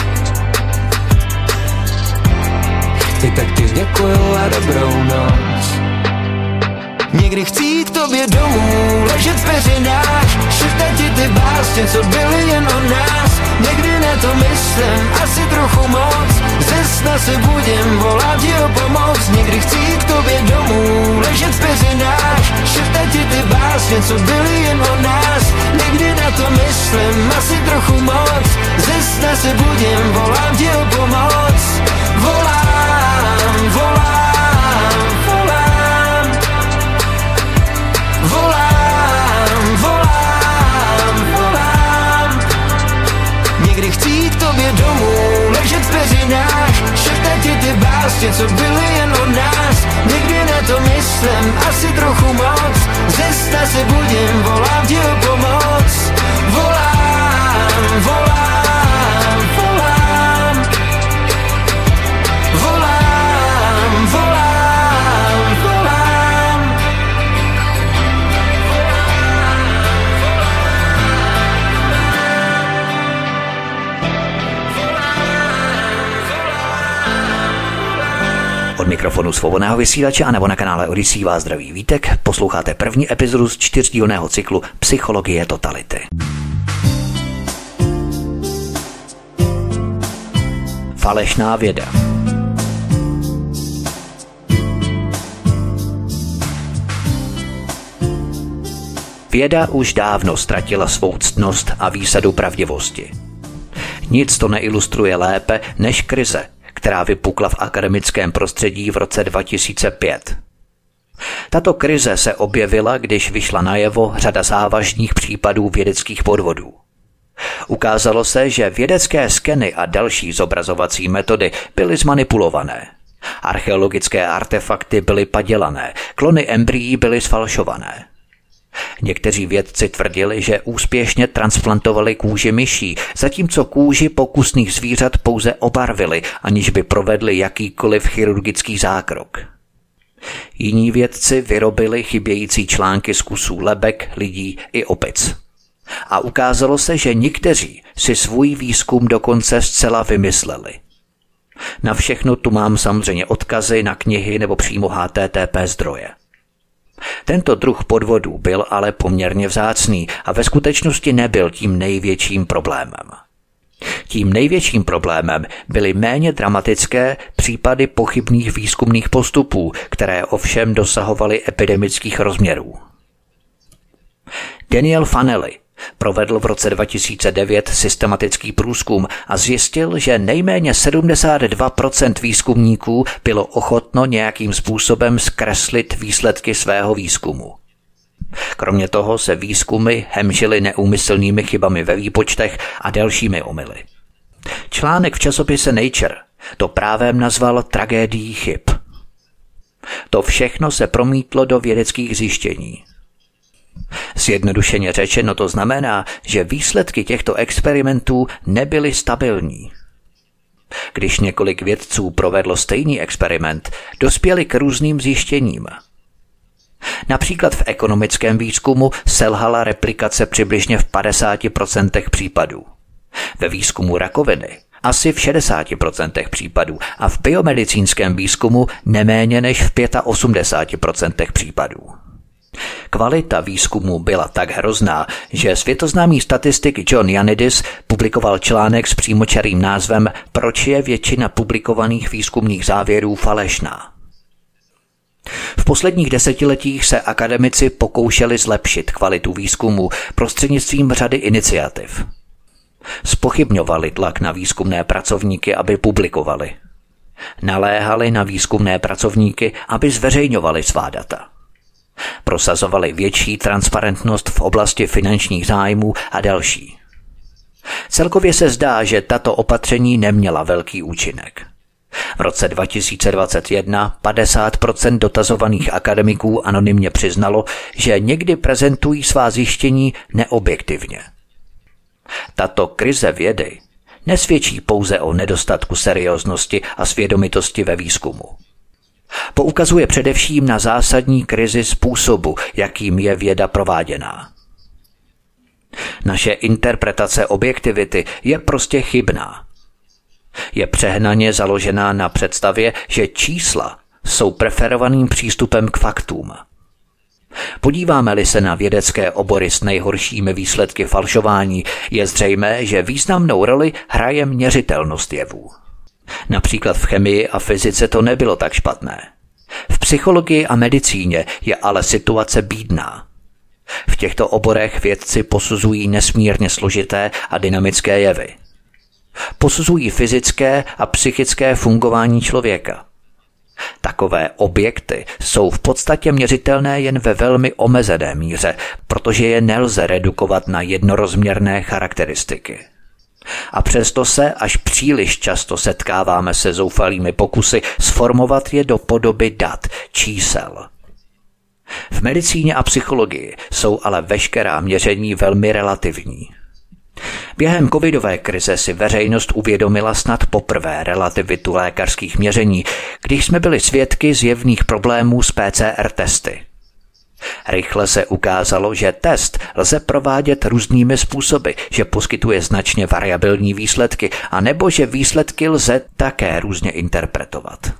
i tak ti děkuju a dobrou noc. Někdy chci jít k tobě domů, ležet v peřinách, šeptat ti ty básně, co byly jen o nás. Někdy na to myslím asi trochu moc, ze sna se budím, volám ti o pomoc. Někdy chci jít k tobě domů, ležet v peřinách, šeptat ti ty básně, co byly jen o nás. Někdy na to myslím asi trochu moc, ze sna se budím, volám ti o pomoc. Volám, volám, volám, volám, volám, volám. Někdy chci jít k tobě domů, ležet v peřinách, šeptat ti ty básně, co byly jen o nás. Někdy na to myslím asi trochu moc, ze sna se budím, volám ti o pomoc. Volám, volám, volám, volám, volám, volám. Od mikrofonu Svobodného vysílače a nebo na kanále Odyssey vás zdraví Vítek. Posloucháte první epizodu z 4dílného cyklu Psychologie totality. Falešná věda. Věda už dávno ztratila svou ctnost a výsadu pravdivosti. Nic to neilustruje lépe než krize, která vypukla v akademickém prostředí v roce 2005. Tato krize se objevila, když vyšla najevo řada závažných případů vědeckých podvodů. Ukázalo se, že vědecké skeny a další zobrazovací metody byly zmanipulované. Archeologické artefakty byly padělané, klony embryí byly sfalšované. Někteří vědci tvrdili, že úspěšně transplantovali kůži myší, zatímco kůži pokusných zvířat pouze obarvili, aniž by provedli jakýkoliv chirurgický zákrok. Jiní vědci vyrobili chybějící články z kusů lebek, lidí i opic. A ukázalo se, že někteří si svůj výzkum dokonce zcela vymysleli. Na všechno tu mám samozřejmě odkazy na knihy nebo přímo HTTP zdroje. Tento druh podvodů byl ale poměrně vzácný a ve skutečnosti nebyl tím největším problémem. Tím největším problémem byly méně dramatické případy pochybných výzkumných postupů, které ovšem dosahovaly epidemických rozměrů. Daniel Fanelli, Provedl v roce 2009 systematický průzkum a zjistil, že nejméně 72% výzkumníků bylo ochotno nějakým způsobem zkreslit výsledky svého výzkumu. Kromě toho se výzkumy hemžily neúmyslnými chybami ve výpočtech a dalšími omyly. Článek v časopise Nature to právem nazval tragédií chyb. To všechno se promítlo do vědeckých zjištění. Zjednodušeně řečeno to znamená, že výsledky těchto experimentů nebyly stabilní. Když několik vědců provedlo stejný experiment, dospěli k různým zjištěním. Například v ekonomickém výzkumu selhala replikace přibližně v 50% případů. Ve výzkumu rakoviny asi v 60% případů a v biomedicínském výzkumu neméně než v 85% případů. Kvalita výzkumu byla tak hrozná, že světoznámý statistik John Ioannidis publikoval článek s přímočarým názvem Proč je většina publikovaných výzkumných závěrů falešná. V posledních desetiletích se akademici pokoušeli zlepšit kvalitu výzkumu prostřednictvím řady iniciativ. Zpochybňovali tlak na výzkumné pracovníky, aby publikovali. Naléhali na výzkumné pracovníky, aby zveřejňovali svá data. Prosazovali větší transparentnost v oblasti finančních zájmů a další. Celkově se zdá, že tato opatření neměla velký účinek. V roce 2021 50% dotazovaných akademiků anonymně přiznalo, že někdy prezentují svá zjištění neobjektivně. Tato krize vědy nesvědčí pouze o nedostatku serióznosti a svědomitosti ve výzkumu. Poukazuje především na zásadní krizi způsobu, jakým je věda prováděná. Naše interpretace objektivity je prostě chybná. Je přehnaně založená na představě, že čísla jsou preferovaným přístupem k faktům. Podíváme-li se na vědecké obory s nejhoršími výsledky falšování, je zřejmé, že významnou roli hraje měřitelnost jevů. Například v chemii a fyzice to nebylo tak špatné. V psychologii a medicíně je ale situace bídná. V těchto oborech vědci posuzují nesmírně složité a dynamické jevy. Posuzují fyzické a psychické fungování člověka. Takové objekty jsou v podstatě měřitelné jen ve velmi omezené míře, protože je nelze redukovat na jednorozměrné charakteristiky. A přesto se až příliš často setkáváme se zoufalými pokusy sformovat je do podoby dat, čísel. V medicíně a psychologii jsou ale veškerá měření velmi relativní. Během covidové krize si veřejnost uvědomila snad poprvé relativitu lékařských měření, když jsme byli svědky zjevných problémů s PCR testy. Rychle se ukázalo, že test lze provádět různými způsoby, že poskytuje značně variabilní výsledky, anebo že výsledky lze také různě interpretovat.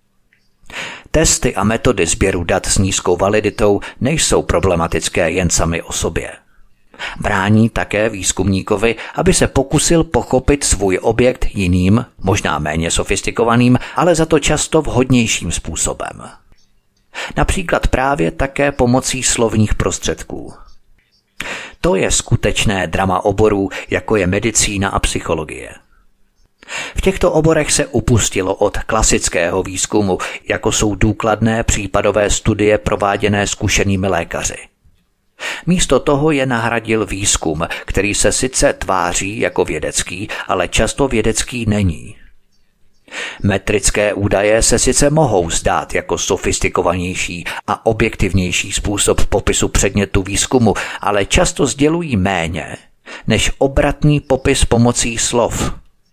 Testy a metody sběru dat s nízkou validitou nejsou problematické jen sami o sobě. Brání také výzkumníkovi, aby se pokusil pochopit svůj objekt jiným, možná méně sofistikovaným, ale za to často vhodnějším způsobem. Například právě také pomocí slovních prostředků. To je skutečné drama oborů, jako je medicína a psychologie. V těchto oborech se upustilo od klasického výzkumu, jako jsou důkladné případové studie prováděné zkušenými lékaři. Místo toho je nahradil výzkum, který se sice tváří jako vědecký, ale často vědecký není. Metrické údaje se sice mohou zdát jako sofistikovanější a objektivnější způsob popisu předmětu výzkumu, ale často sdělují méně než obratný popis pomocí slov.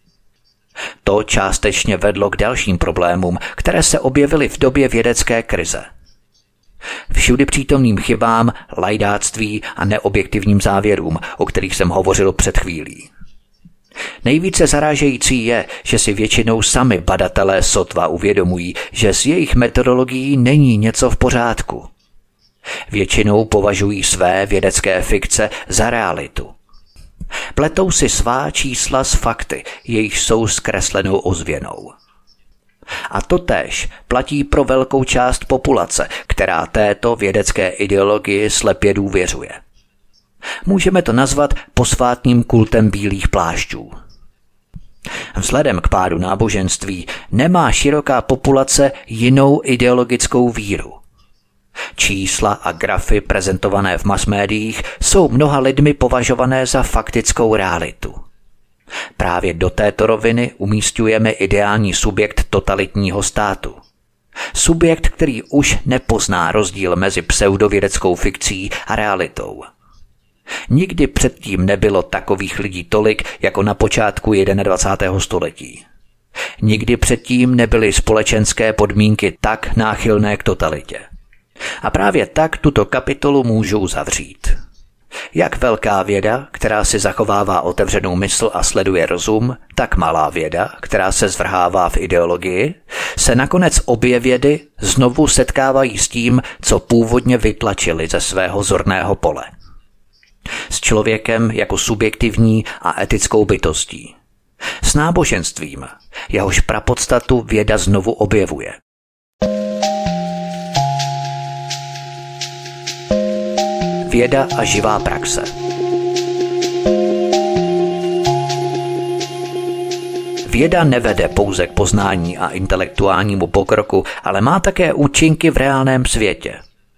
To částečně vedlo k dalším problémům, které se objevily v době vědecké krize. Všudy přítomným chybám, lajdáctví a neobjektivním závěrům, o kterých jsem hovořil před chvílí. Nejvíce zarážející je, že si většinou sami badatelé sotva uvědomují, že s jejich metodologií není něco v pořádku. Většinou považují své vědecké fikce za realitu. Pletou si svá čísla s fakty, jejichž jsou zkreslenou ozvěnou. A totéž platí pro velkou část populace, která této vědecké ideologii slepě důvěřuje. Můžeme to nazvat posvátným kultem bílých plášťů. Vzhledem k pádu náboženství nemá široká populace jinou ideologickou víru. Čísla a grafy prezentované v masmédiích jsou mnoha lidmi považované za faktickou realitu. Právě do této roviny umísťujeme ideální subjekt totalitního státu. Subjekt, který už nepozná rozdíl mezi pseudovědeckou fikcí a realitou. Nikdy předtím nebylo takových lidí tolik jako na počátku 21. století. Nikdy předtím nebyly společenské podmínky tak náchylné k totalitě. A právě tak tuto kapitolu můžu uzavřít. Jak velká věda, která si zachovává otevřenou mysl a sleduje rozum, tak malá věda, která se zvrhává v ideologii, se nakonec obě vědy znovu setkávají s tím, co původně vytlačili ze svého zorného pole. S člověkem jako subjektivní a etickou bytostí. S náboženstvím, jehož prapodstatu věda znovu objevuje. Věda a živá praxe. Věda nevede pouze k poznání a intelektuálnímu pokroku, ale má také účinky v reálném světě.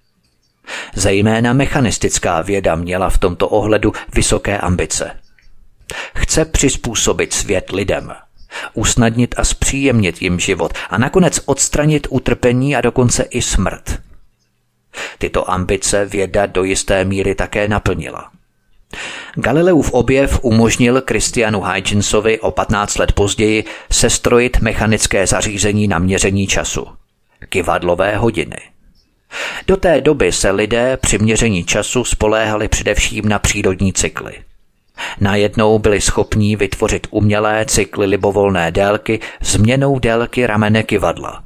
Zejména mechanistická věda měla v tomto ohledu vysoké ambice. Chce přizpůsobit svět lidem, usnadnit a zpříjemnit jim život a nakonec odstranit utrpení a dokonce i smrt. Tyto ambice věda do jisté míry také naplnila. Galileův objev umožnil Christianu Huygensovi o 15 let později sestrojit mechanické zařízení na měření času. Kyvadlové hodiny. Do té doby se lidé při měření času spoléhali především na přírodní cykly. Najednou byli schopní vytvořit umělé cykly libovolné délky změnou délky ramene kyvadla.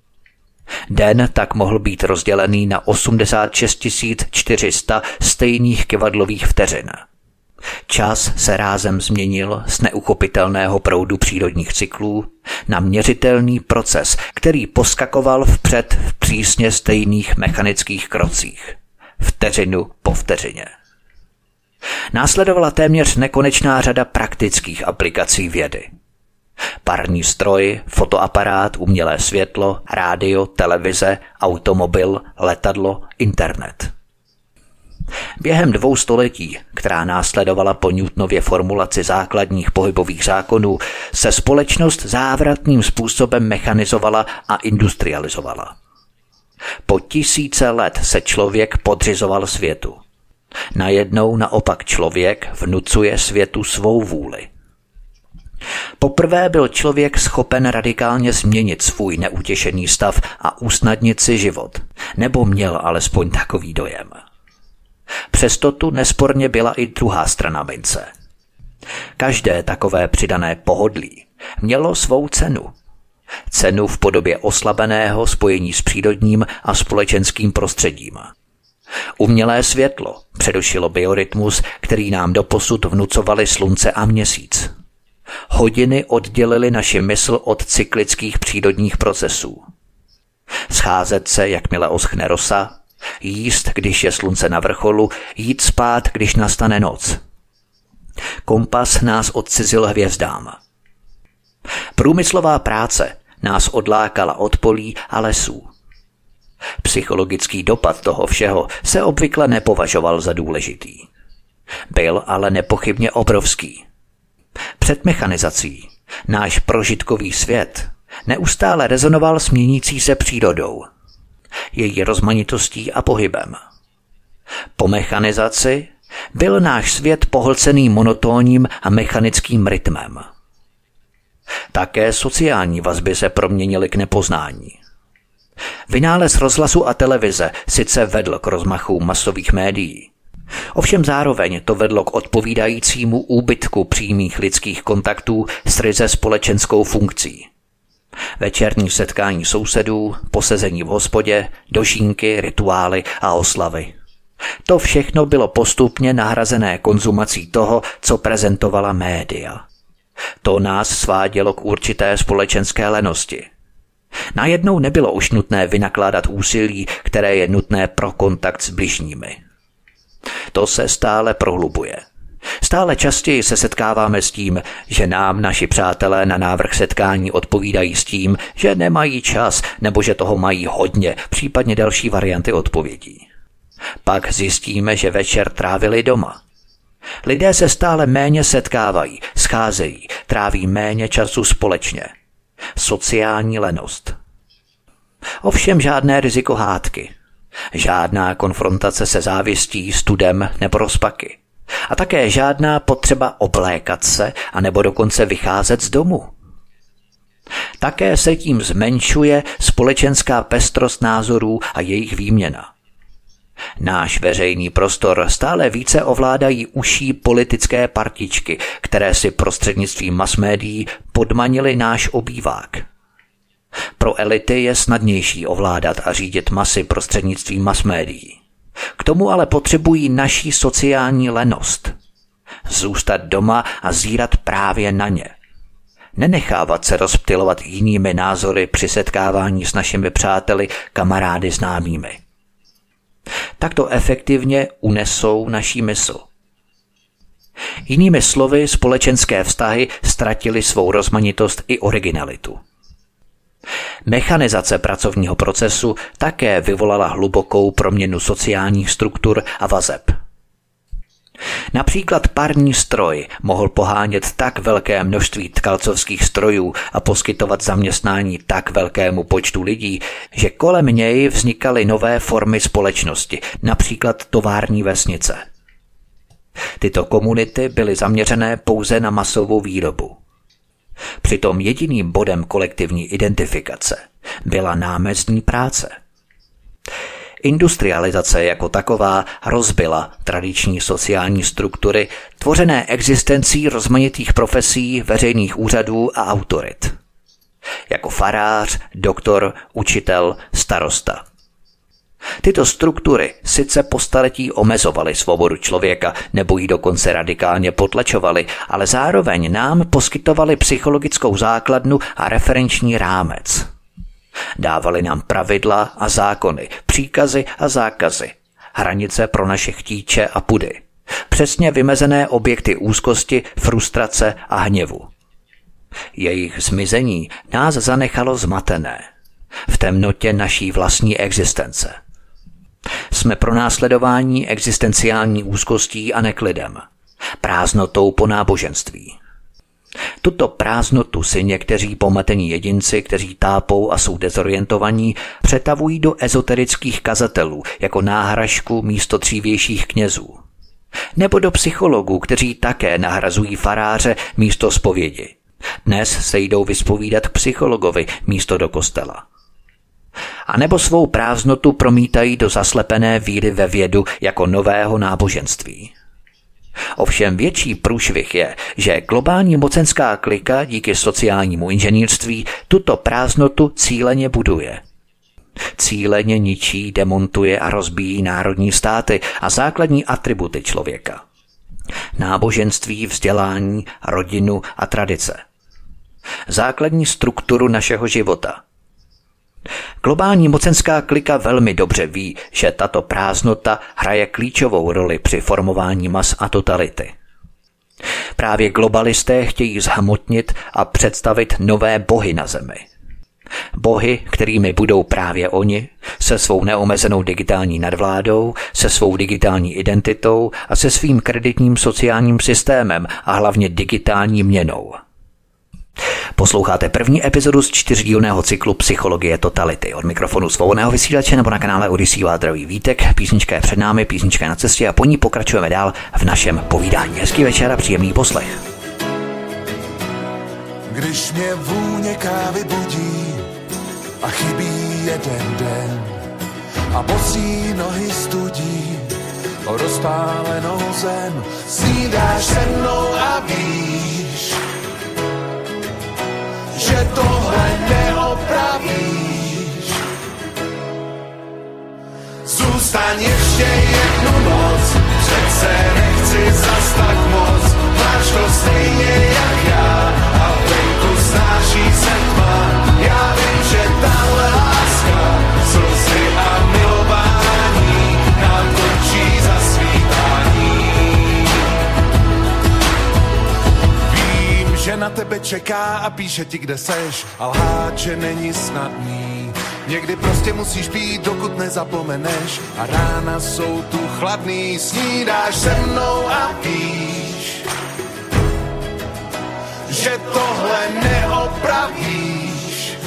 Den tak mohl být rozdělený na 86 400 stejných kyvadlových vteřin. Čas se rázem změnil z neuchopitelného proudu přírodních cyklů na měřitelný proces, který poskakoval vpřed v přísně stejných mechanických krocích, vteřinu po vteřině. Následovala téměř nekonečná řada praktických aplikací vědy. Parní stroj, fotoaparát, umělé světlo, rádio, televize, automobil, letadlo, internet. Během 2 století, která následovala po Newtonově formulaci základních pohybových zákonů, se společnost závratným způsobem mechanizovala a industrializovala. Po tisíce let se člověk podřizoval světu. Najednou naopak člověk vnucuje světu svou vůli. Poprvé byl člověk schopen radikálně změnit svůj neutěšený stav a usnadnit si život, nebo měl alespoň takový dojem. Přesto tu nesporně byla i druhá strana mince. Každé takové přidané pohodlí mělo svou cenu. Cenu v podobě oslabeného spojení s přírodním a společenským prostředím. Umělé světlo předušilo biorytmus, který nám doposud vnucovali slunce a měsíc. Hodiny oddělily naši mysl od cyklických přírodních procesů. Scházet se, jakmile oschne rosa, jíst, když je slunce na vrcholu, jít spát, když nastane noc. Kompas nás odcizil hvězdám. Průmyslová práce nás odlákala od polí a lesů. Psychologický dopad toho všeho se obvykle nepovažoval za důležitý. Byl ale nepochybně obrovský. Před mechanizací náš prožitkový svět neustále rezonoval s měnící se přírodou, její rozmanitostí a pohybem. Po mechanizaci byl náš svět pohlcený monotónním a mechanickým rytmem. Také sociální vazby se proměnily k nepoznání. Vynález rozhlasu a televize sice vedl k rozmachu masových médií, ovšem zároveň to vedlo k odpovídajícímu úbytku přímých lidských kontaktů s ryze společenskou funkcí. Večerní setkání sousedů, posezení v hospodě, dožínky, rituály a oslavy. To všechno bylo postupně nahrazené konzumací toho, co prezentovala média. To nás svádělo k určité společenské lenosti. Najednou nebylo už nutné vynakládat úsilí, které je nutné pro kontakt s bližními. To se stále prohlubuje. Stále častěji se setkáváme s tím, že nám naši přátelé na návrh setkání odpovídají s tím, že nemají čas nebo že toho mají hodně, případně další varianty odpovědí. Pak zjistíme, že večer trávili doma. Lidé se stále méně setkávají, scházejí, tráví méně času společně. Sociální lenost. Ovšem žádné riziko hádky. Žádná konfrontace se závistí, studem nebo rozpaky. A také žádná potřeba oblékat se a nebo dokonce vycházet z domu. Také se tím zmenšuje společenská pestrost názorů a jejich výměna. Náš veřejný prostor stále více ovládají uší politické partičky, které si prostřednictvím masmédií podmanily náš obývák. Pro elity je snadnější ovládat a řídit masy prostřednictvím masmédií. K tomu ale potřebují naší sociální lenost. Zůstat doma a zírat právě na ně. Nenechávat se rozptylovat jinými názory při setkávání s našimi přáteli, kamarády, známými. Takto efektivně unesou naší mysl. Jinými slovy, společenské vztahy ztratily svou rozmanitost i originalitu. Mechanizace pracovního procesu také vyvolala hlubokou proměnu sociálních struktur a vazeb. Například parní stroj mohl pohánět tak velké množství tkalcovských strojů a poskytovat zaměstnání tak velkému počtu lidí, že kolem něj vznikaly nové formy společnosti, například tovární vesnice. Tyto komunity byly zaměřené pouze na masovou výrobu. Přitom jediným bodem kolektivní identifikace byla námezdní práce. Industrializace jako taková rozbila tradiční sociální struktury tvořené existencí rozmanitých profesí, veřejných úřadů a autorit. Jako farář, doktor, učitel, starosta. Tyto struktury sice po staletí omezovaly svobodu člověka nebo ji dokonce radikálně potlačovaly, ale zároveň nám poskytovaly psychologickou základnu a referenční rámec. Dávali nám pravidla a zákony, příkazy a zákazy, hranice pro naše chtíče a pudy, přesně vymezené objekty úzkosti, frustrace a hněvu. Jejich zmizení nás zanechalo zmatené v temnotě naší vlastní existence. Jsme pronásledováni existenciální úzkostí a neklidem, prázdnotou po náboženství. Tuto prázdnotu si někteří pomatení jedinci, kteří tápou a jsou dezorientovaní, přetavují do ezoterických kazatelů jako náhražku místo dřívějších knězů. Nebo do psychologů, kteří také nahrazují faráře místo zpovědi. Dnes se jdou vyspovídat k psychologovi místo do kostela. A nebo svou prázdnotu promítají do zaslepené víry ve vědu jako nového náboženství. Ovšem větší průšvih je, že globální mocenská klika díky sociálnímu inženýrství tuto prázdnotu cíleně buduje. Cíleně ničí, demontuje a rozbíjí národní státy a základní atributy člověka. Náboženství, vzdělání, rodinu a tradice. Základní strukturu našeho života. Globální mocenská klika velmi dobře ví, že tato prázdnota hraje klíčovou roli při formování mas a totality. Právě globalisté chtějí zhmotnit a představit nové bohy na zemi. Bohy, kterými budou právě oni, se svou neomezenou digitální nadvládou, se svou digitální identitou a se svým kreditním sociálním systémem a hlavně digitální měnou. Posloucháte první epizodu z 4dílného cyklu Psychologie totality. Od mikrofonu Svobodného vysílače nebo na kanále Odyssey vás zdraví Vítek. Písnička je před námi, písnička je na cestě a po ní pokračujeme dál v našem povídání. Hezký večer a příjemný poslech. Když mě vůně kávy budí a chybí jeden den a bosí nohy studí o rozpálenou zem, snídáš se mnou a víš, že tohle neopravíš. Zůstaň ještě jednu noc, přece nechci zas tak moc. Máš to stejně jak já a venku snáší se tma. Já vím, že tahle láska, slzy a milování nám končí za svítání. že na tebe čeká a píše ti, kde seš. A lhát, že není snadný. Někdy prostě musíš být, dokud nezapomeneš. A rána jsou tu chladný, snídáš se mnou a víš, že tohle neopravíš.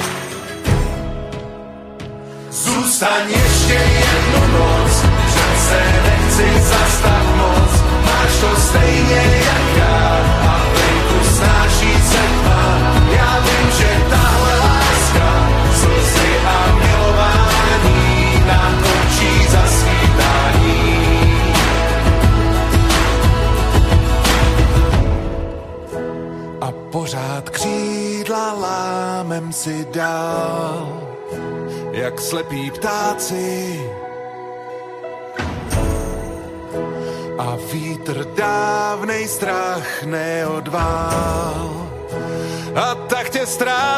Zůstaň ještě jednu noc, přece nechci zas tak moc. Máš to stejně jak já a venku snáší se tma. Já vím, že tahle láska, slzy a milování nám končí za svítání. A pořád křídla lámem si dál, jak slepí ptáci. A vítr dávnej strach neodvál. A tak tě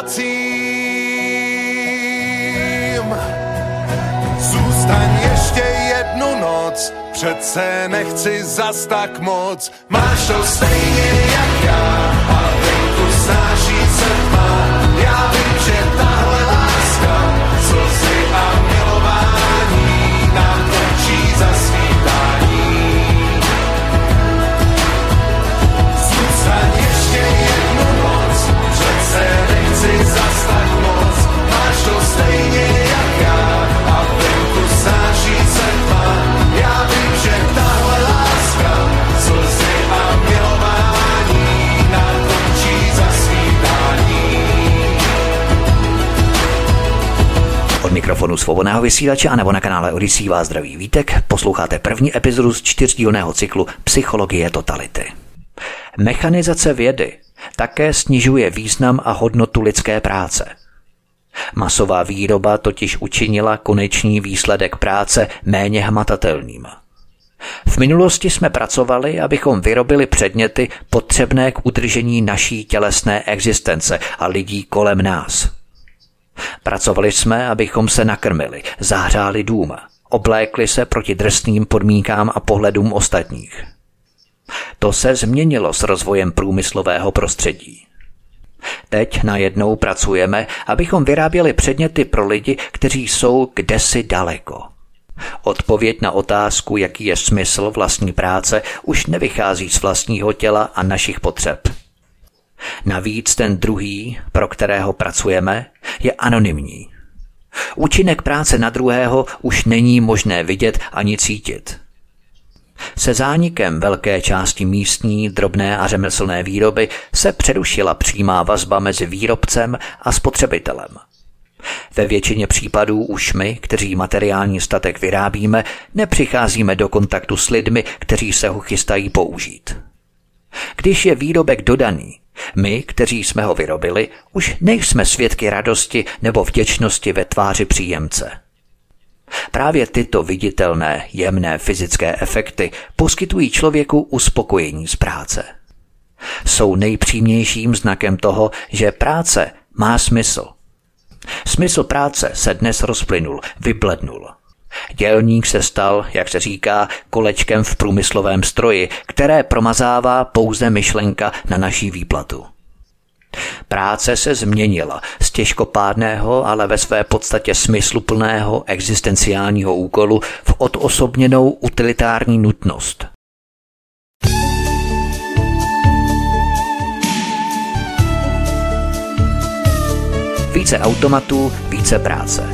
ztrácím. Zůstaň ještě jednu noc, přece nechci zas tak moc. Máš to stejně jak já a venku snáší se tma. Já vím, že tahle láska, slzy a milování nám končí za svítání. Zůstaň ještě jednu noc, přece nechci zas tak moc. Máš to stejně jak já a venku snáší se tma. Já vím, že tahle láska, slzy a milování nám končí za svítání. Od mikrofonu Svobodného vysílače a nebo na kanále Odyssey vás zdraví Vítek. Posloucháte první epizodu z 4dílného cyklu Psychologie totality. Mechanizace vědy také snižuje význam a hodnotu lidské práce. Masová výroba totiž učinila konečný výsledek práce méně hmatatelným. V minulosti jsme pracovali, abychom vyrobili předměty potřebné k udržení naší tělesné existence a lidí kolem nás. Pracovali jsme, abychom se nakrmili, zahřáli dům, oblékli se proti drsným podmínkám a pohledům ostatních. To se změnilo s rozvojem průmyslového prostředí. Teď najednou pracujeme, abychom vyráběli předměty pro lidi, kteří jsou kdesi daleko. Odpověď na otázku, jaký je smysl vlastní práce, už nevychází z vlastního těla a našich potřeb. Navíc ten druhý, pro kterého pracujeme, je anonymní. Účinek práce na druhého už není možné vidět ani cítit. Se zánikem velké části místní, drobné a řemeslné výroby se přerušila přímá vazba mezi výrobcem a spotřebitelem. Ve většině případů už my, kteří materiální statek vyrábíme, nepřicházíme do kontaktu s lidmi, kteří se ho chystají použít. Když je výrobek dodaný, my, kteří jsme ho vyrobili, už nejsme svědky radosti nebo vděčnosti ve tváři příjemce. Právě tyto viditelné, jemné fyzické efekty poskytují člověku uspokojení z práce. Jsou nejpřímějším znakem toho, že práce má smysl. Smysl práce se dnes rozplynul, vyblednul. Dělník se stal, jak se říká, kolečkem v průmyslovém stroji, které promazává pouze myšlenka na naší výplatu. Práce se změnila z těžkopádného, ale ve své podstatě smysluplného existenciálního úkolu v odosobněnou utilitární nutnost. Více automatů, více práce.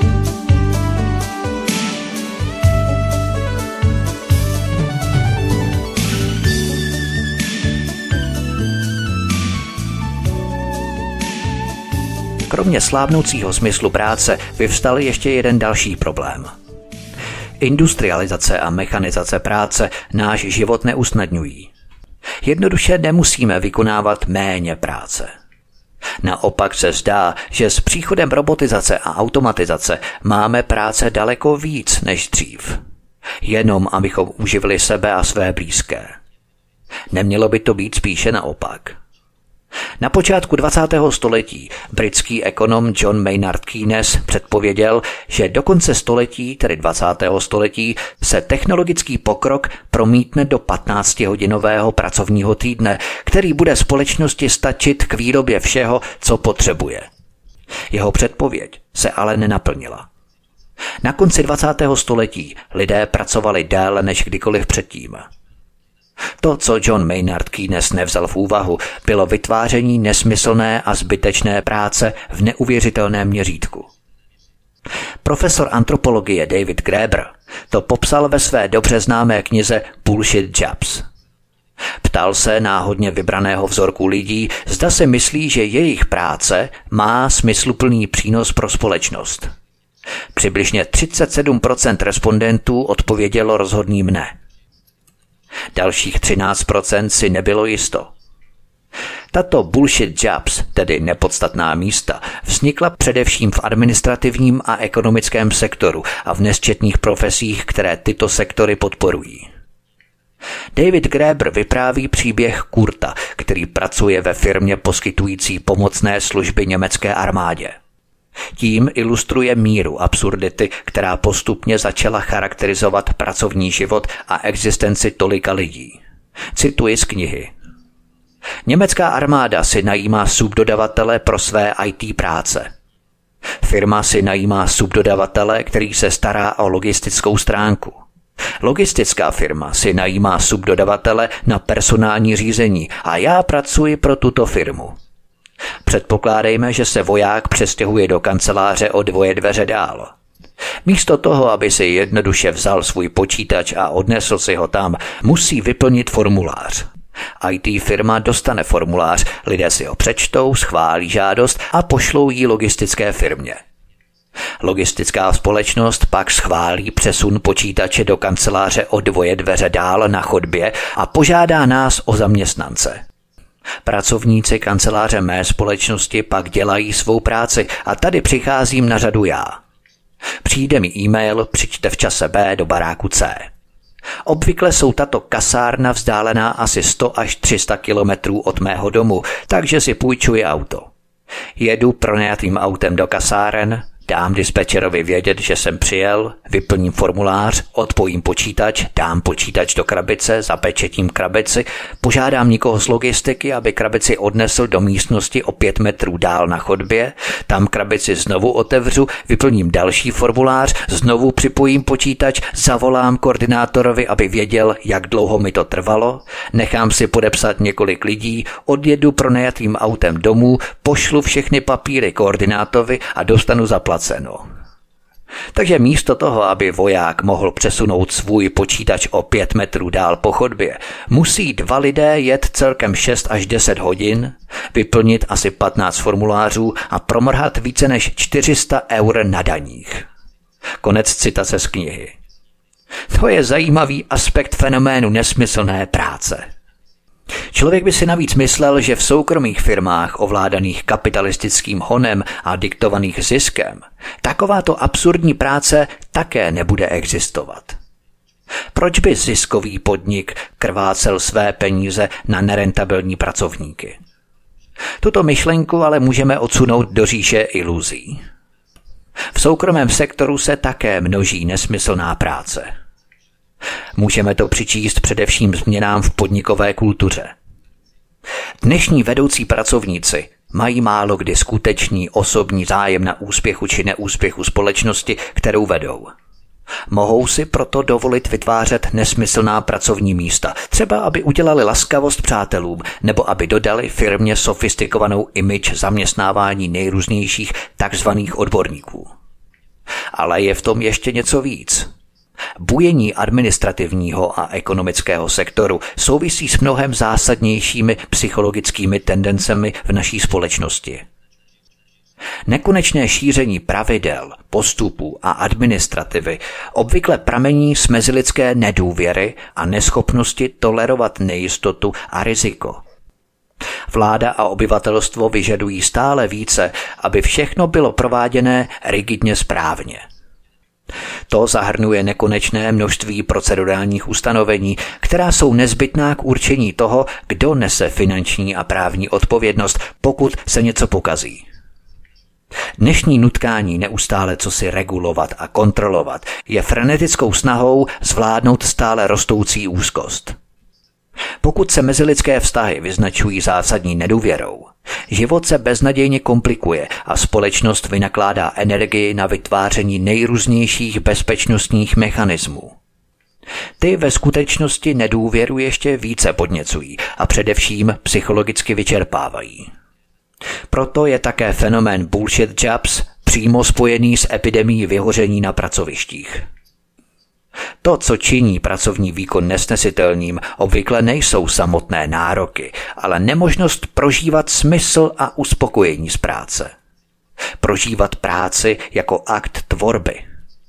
Kromě slábnoucího smyslu práce vyvstal ještě jeden další problém. Industrializace a mechanizace práce náš život neusnadňují. Jednoduše nemusíme vykonávat méně práce. Naopak se zdá, že s příchodem robotizace a automatizace máme práce daleko víc než dřív. Jenom abychom uživili sebe a své blízké. Nemělo by to být spíše naopak. Na počátku 20. století britský ekonom John Maynard Keynes předpověděl, že do konce století, tedy 20. století, se technologický pokrok promítne do 15hodinového pracovního týdne, který bude společnosti stačit k výrobě všeho, co potřebuje. Jeho předpověď se ale nenaplnila. Na konci 20. století lidé pracovali déle než kdykoliv předtím. To, co John Maynard Keynes nevzal v úvahu, bylo vytváření nesmyslné a zbytečné práce v neuvěřitelném měřítku. Profesor antropologie David Graeber to popsal ve své dobře známé knize Bullshit Jobs. Ptal se náhodně vybraného vzorku lidí, zda se myslí, že jejich práce má smysluplný přínos pro společnost. Přibližně 37% respondentů odpovědělo rozhodným ne. Dalších 13% si nebylo jisto. Tato bullshit jobs, tedy nepodstatná místa, vznikla především v administrativním a ekonomickém sektoru a v nesčetných profesích, které tyto sektory podporují. David Graeber vypráví příběh Kurta, který pracuje ve firmě poskytující pomocné služby německé armádě. Tím ilustruje míru absurdity, která postupně začala charakterizovat pracovní život a existenci tolika lidí. Cituji z knihy. Německá armáda si najímá subdodavatele pro své IT práce. Firma si najímá subdodavatele, který se stará o logistickou stránku. Logistická firma si najímá subdodavatele na personální řízení a já pracuji pro tuto firmu. Předpokládejme, že se voják přestěhuje do kanceláře o 2 dveře dál. Místo toho, aby si jednoduše vzal svůj počítač a odnesl si ho tam, musí vyplnit formulář. IT firma dostane formulář, lidé si ho přečtou, schválí žádost a pošlou ji logistické firmě. Logistická společnost pak schválí přesun počítače do kanceláře o 2 dveře dál na chodbě a požádá nás o zaměstnance. Pracovníci kanceláře mé společnosti pak dělají svou práci a tady přicházím na řadu já. Přijde mi e-mail, přijďte v čase B do baráku C. Obvykle jsou tato kasárna vzdálená asi 100 až 300 kilometrů od mého domu, takže si půjčuji auto. Jedu pronajatým autem do kasáren, dám dispečerovi vědět, že jsem přijel, vyplním formulář, odpojím počítač, dám počítač do krabice, zapečetím krabici, požádám někoho z logistiky, aby krabici odnesl do místnosti o 5 metrů dál na chodbě, tam krabici znovu otevřu, vyplním další formulář, znovu připojím počítač, zavolám koordinátorovi, aby věděl, jak dlouho mi to trvalo, nechám si podepsat několik lidí, odjedu pronajatým autem domů, pošlu všechny papíry koordinátorovi a dostanu zaplaceno. Takže místo toho, aby voják mohl přesunout svůj počítač o 5 metrů dál po chodbě, musí 2 lidé jet celkem 6 až 10 hodin, vyplnit asi 15 formulářů a promrhat více než 400 eur na daních. Konec citace z knihy. To je zajímavý aspekt fenoménu nesmyslné práce. Člověk by si navíc myslel, že v soukromých firmách ovládaných kapitalistickým honem a diktovaných ziskem takováto absurdní práce také nebude existovat. Proč by ziskový podnik krvácel své peníze na nerentabilní pracovníky? Tuto myšlenku ale můžeme odsunout do říše iluzí. V soukromém sektoru se také množí nesmyslná práce. Můžeme to přičíst především změnám v podnikové kultuře. Dnešní vedoucí pracovníci mají málo kdy skutečný osobní zájem na úspěchu či neúspěchu společnosti, kterou vedou. Mohou si proto dovolit vytvářet nesmyslná pracovní místa, třeba aby udělali laskavost přátelům, nebo aby dodali firmě sofistikovanou image zaměstnávání nejrůznějších takzvaných odborníků. Ale je v tom ještě něco víc. Bujení administrativního a ekonomického sektoru souvisí s mnohem zásadnějšími psychologickými tendencemi v naší společnosti. Nekonečné šíření pravidel, postupů a administrativy obvykle pramení z mezilidské nedůvěry a neschopnosti tolerovat nejistotu a riziko. Vláda a obyvatelstvo vyžadují stále více, aby všechno bylo prováděné rigidně správně. To zahrnuje nekonečné množství procedurálních ustanovení, která jsou nezbytná k určení toho, kdo nese finanční a právní odpovědnost, pokud se něco pokazí. Dnešní nutkání neustále cosi regulovat a kontrolovat je frenetickou snahou zvládnout stále rostoucí úzkost. Pokud se mezilidské vztahy vyznačují zásadní nedůvěrou, život se beznadějně komplikuje a společnost vynakládá energii na vytváření nejrůznějších bezpečnostních mechanismů. Ty ve skutečnosti nedůvěru ještě více podněcují a především psychologicky vyčerpávají. Proto je také fenomén bullshit jobs přímo spojený s epidemií vyhoření na pracovištích. To, co činí pracovní výkon nesnesitelným, obvykle nejsou samotné nároky, ale nemožnost prožívat smysl a uspokojení z práce. Prožívat práci jako akt tvorby.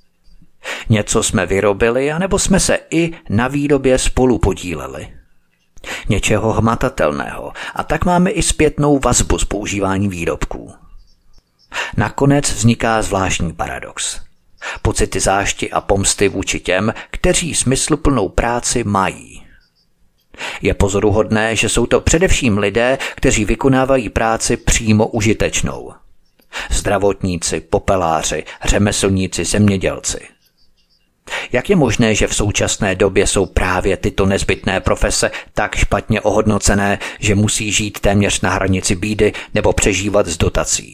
Něco jsme vyrobili, anebo jsme se i na výrobě spolu podíleli. Něčeho hmatatelného a tak máme i zpětnou vazbu z používání výrobků. Nakonec vzniká zvláštní paradox. Pocity zášti a pomsty vůči těm, kteří smysluplnou práci mají. Je pozoruhodné, že jsou to především lidé, kteří vykonávají práci přímo užitečnou. Zdravotníci, popeláři, řemeslníci, zemědělci. Jak je možné, že v současné době jsou právě tyto nezbytné profese tak špatně ohodnocené, že musí žít téměř na hranici bídy nebo přežívat z dotací?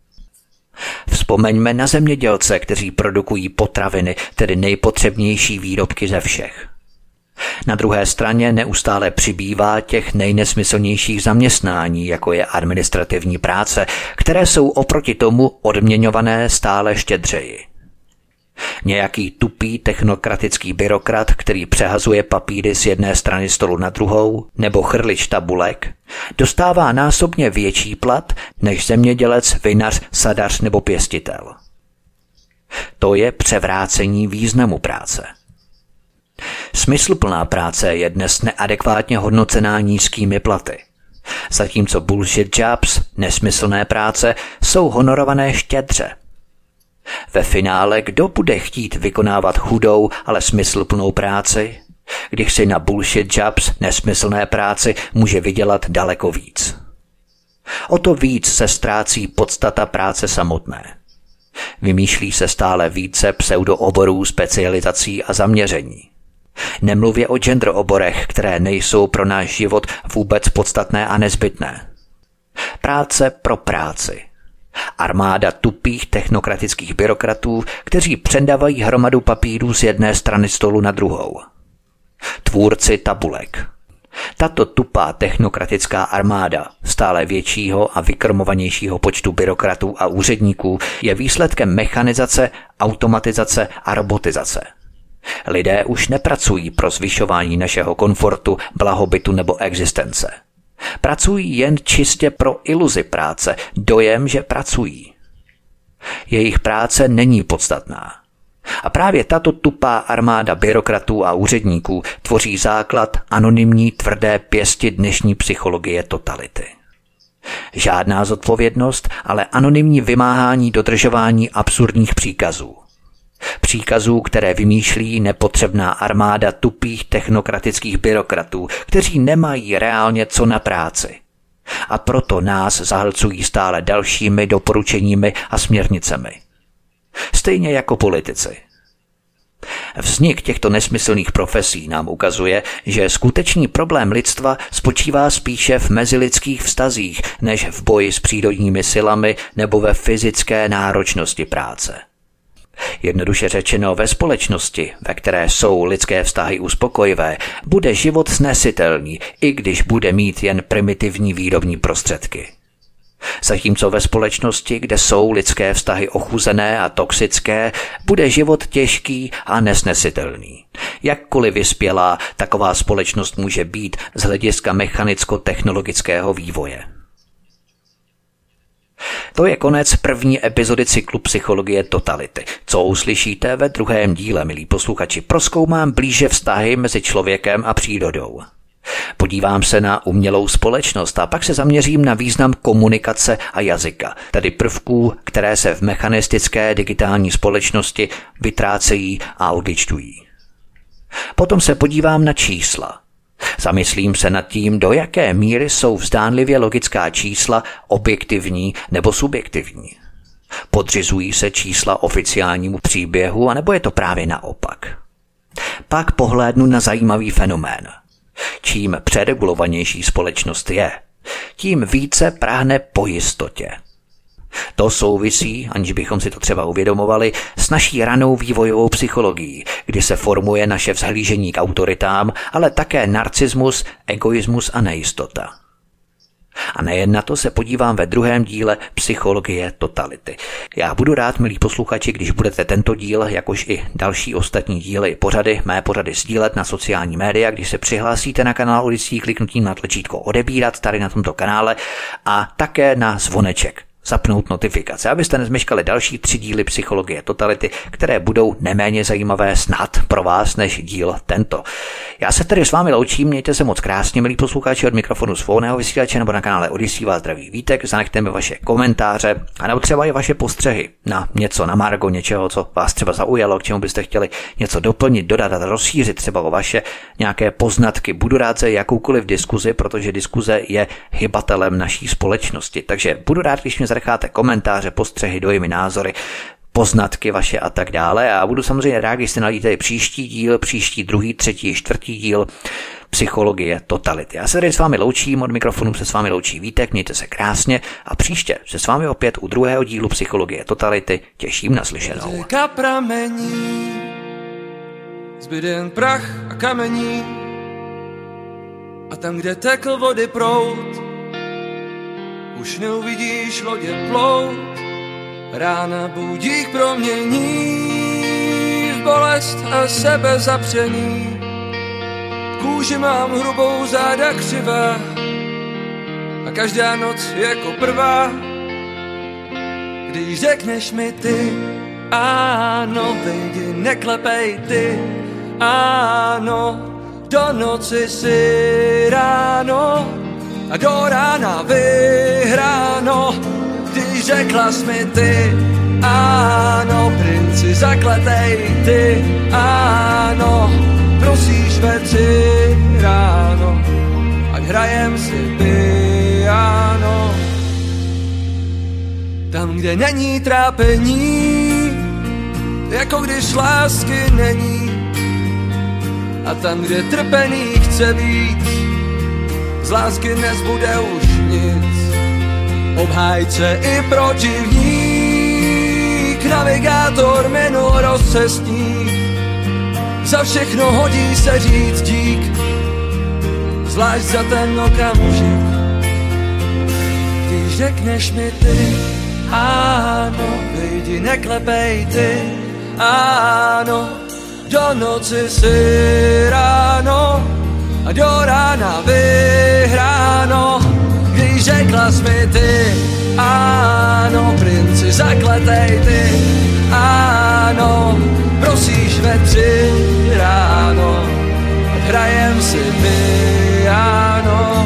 Vzpomeňme na zemědělce, kteří produkují potraviny, tedy nejpotřebnější výrobky ze všech. Na druhé straně neustále přibývá těch nejnesmyslnějších zaměstnání, jako je administrativní práce, které jsou oproti tomu odměňované stále štědřeji. Nějaký tupý technokratický byrokrat, který přehazuje papíry z jedné strany stolu na druhou, nebo chrlič tabulek, dostává násobně větší plat než zemědělec, vinař, sadař nebo pěstitel. To je převrácení významu práce. Smysluplná práce je dnes neadekvátně hodnocená nízkými platy. Zatímco bullshit jobs, nesmyslné práce, jsou honorované štědře. Ve finále kdo bude chtít vykonávat chudou, ale smysluplnou práci, když si na bullshit jobs, nesmyslné práci, může vydělat daleko víc. O to víc se ztrácí podstata práce samotné. Vymýšlí se stále více pseudooborů, specializací a zaměření. Nemluvě o gender oborech, které nejsou pro náš život vůbec podstatné a nezbytné. Práce pro práci. Armáda tupých technokratických byrokratů, kteří předávají hromadu papírů z jedné strany stolu na druhou. Tvůrci tabulek. Tato tupá technokratická armáda stále většího a vykrmovanějšího počtu byrokratů a úředníků je výsledkem mechanizace, automatizace a robotizace. Lidé už nepracují pro zvyšování našeho komfortu, blahobytu nebo existence. Pracují jen čistě pro iluzi práce, dojem, že pracují. Jejich práce není podstatná. A právě tato tupá armáda byrokratů a úředníků tvoří základ anonymní tvrdé pěsti dnešní psychologie totality. Žádná zodpovědnost, ale anonymní vymáhání dodržování absurdních příkazů. Příkazů, které vymýšlí nepotřebná armáda tupých technokratických byrokratů, kteří nemají reálně co na práci. A proto nás zahlcují stále dalšími doporučeními a směrnicemi. Stejně jako politici. Vznik těchto nesmyslných profesí nám ukazuje, že skutečný problém lidstva spočívá spíše v mezilidských vztazích, než v boji s přírodními silami nebo ve fyzické náročnosti práce. Jednoduše řečeno, ve společnosti, ve které jsou lidské vztahy uspokojivé, bude život snesitelný, i když bude mít jen primitivní výrobní prostředky. Zatímco ve společnosti, kde jsou lidské vztahy ochuzené a toxické, bude život těžký a nesnesitelný. Jakkoliv vyspělá taková společnost může být z hlediska mechanicko-technologického vývoje. To je konec první epizody cyklu Psychologie totality. Co uslyšíte ve druhém díle, milí posluchači, prozkoumám blíže vztahy mezi člověkem a přírodou. Podívám se na umělou společnost a pak se zaměřím na význam komunikace a jazyka, tedy prvků, které se v mechanistické digitální společnosti vytrácejí a odličťují. Potom se podívám na čísla. Zamyslím se nad tím, do jaké míry jsou zdánlivě logická čísla objektivní nebo subjektivní. Podřizují se čísla oficiálnímu příběhu, anebo je to právě naopak? Pak pohlédnu na zajímavý fenomén. Čím přeregulovanější společnost je, tím více práhne po jistotě. To souvisí, aniž bychom si to třeba uvědomovali, s naší ranou vývojovou psychologií, kdy se formuje naše vzhlížení k autoritám, ale také narcismus, egoismus a nejistota. A nejen na to se podívám ve druhém díle Psychologie totality. Já budu rád, milí posluchači, když budete tento díl, jakož i další ostatní díly mé pořady sdílet na sociální média, když se přihlásíte na kanál Odyssey kliknutím na tlačítko odebírat tady na tomto kanále a také na zvoneček. Zapnout notifikace, abyste nezmeškali další 3 díly Psychologie totality, které budou neméně zajímavé snad pro vás než díl tento. Já se tedy s vámi loučím, mějte se moc krásně, milí posluchači, od mikrofonu svobodného vysílače nebo na kanále Odyssey vás zdraví Vítek, zanechte mi vaše komentáře a nebo třeba i vaše postřehy na něco, na margo něčeho, co vás třeba zaujalo, k čemu byste chtěli něco doplnit, dodat a rozšířit třeba o vaše nějaké poznatky. Budu rád za jakoukoliv diskuzi, protože diskuze je hybatelem naší společnosti, takže budu rád, když mě zanecháte komentáře, postřehy, dojmy, názory, poznatky vaše a tak dále. A budu samozřejmě rád, když jste nalíte příští díl, příští 2., 3., 4. díl Psychologie totality. Já se tady s vámi loučím, od mikrofonu se s vámi loučí Vítek, mějte se krásně a příště se s vámi opět u 2. dílu Psychologie totality těším na slyšenou. Řeka pramení, zbyde jen prach a kamení a tam, kde tekl vody proud, už neuvidíš lodě plout. Rána budík promění v bolest a sebezapření. Kůži mám hrubou, záda křivá a každá noc jako prvá. Když řekneš mi ty ano, vejdi, neklepej ty ano, do noci si ráno a do rána vyhráno. Když řekla jsi mi ty ano, princi zakletej ty ano, prosíš ve 3 ráno, ať hrajem si piano. Tam, kde není trápení, jako když lásky není, a tam, kde trpení chce víc, z lásky nezbude už nic. Obhájce i protivník, navigátor, minul rozcestník, za všechno hodí se říct dík, zvlášť za ten okamžik. Když řekneš mi ty ano, vejdi, neklepej ty ano, do noci si ráno a do rána vyhráno. Když řekla jsi mi ty ano, princi zakletej ty ano, prosíš ve 3 ráno, ať hrajem si piano.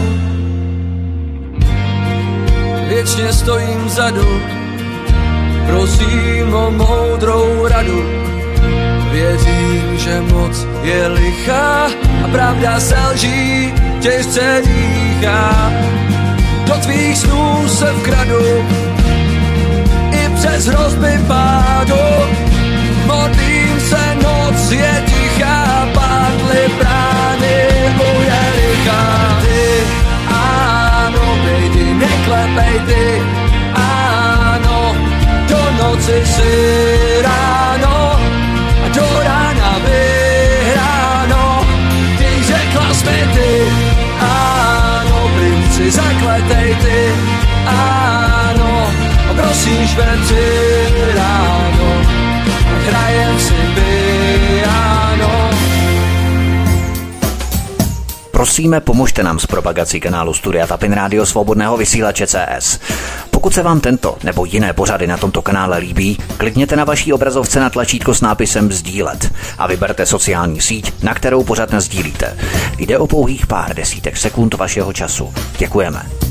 Věčně stojím vzadu, prosím o moudrou radu. Věřím, že moc je lichá a pravda se lží těžce dýchá. Do tvých snů se vkradu i přes hrozby pádu. Modlím se, noc je tichá, padly brány, bude lichá. Ty ano, vejdi, neklepej ty ano, do noci si ráno a do rána vyhráno. Když řekla jsi mi ty ano, princi zakletej ty ano, a prosíš ve 3 ráno, ať hrajem si piano. Prosíme, pomožte nám s propagací kanálu Studia Tapin Rádio Svobodného vysílače CS. Pokud Pokud se vám tento nebo jiné pořady na tomto kanále líbí, klikněte na vaší obrazovce na tlačítko s nápisem sdílet a vyberte sociální síť, na kterou pořad nasdílíte. Jde o pouhých pár desítek sekund vašeho času. Děkujeme.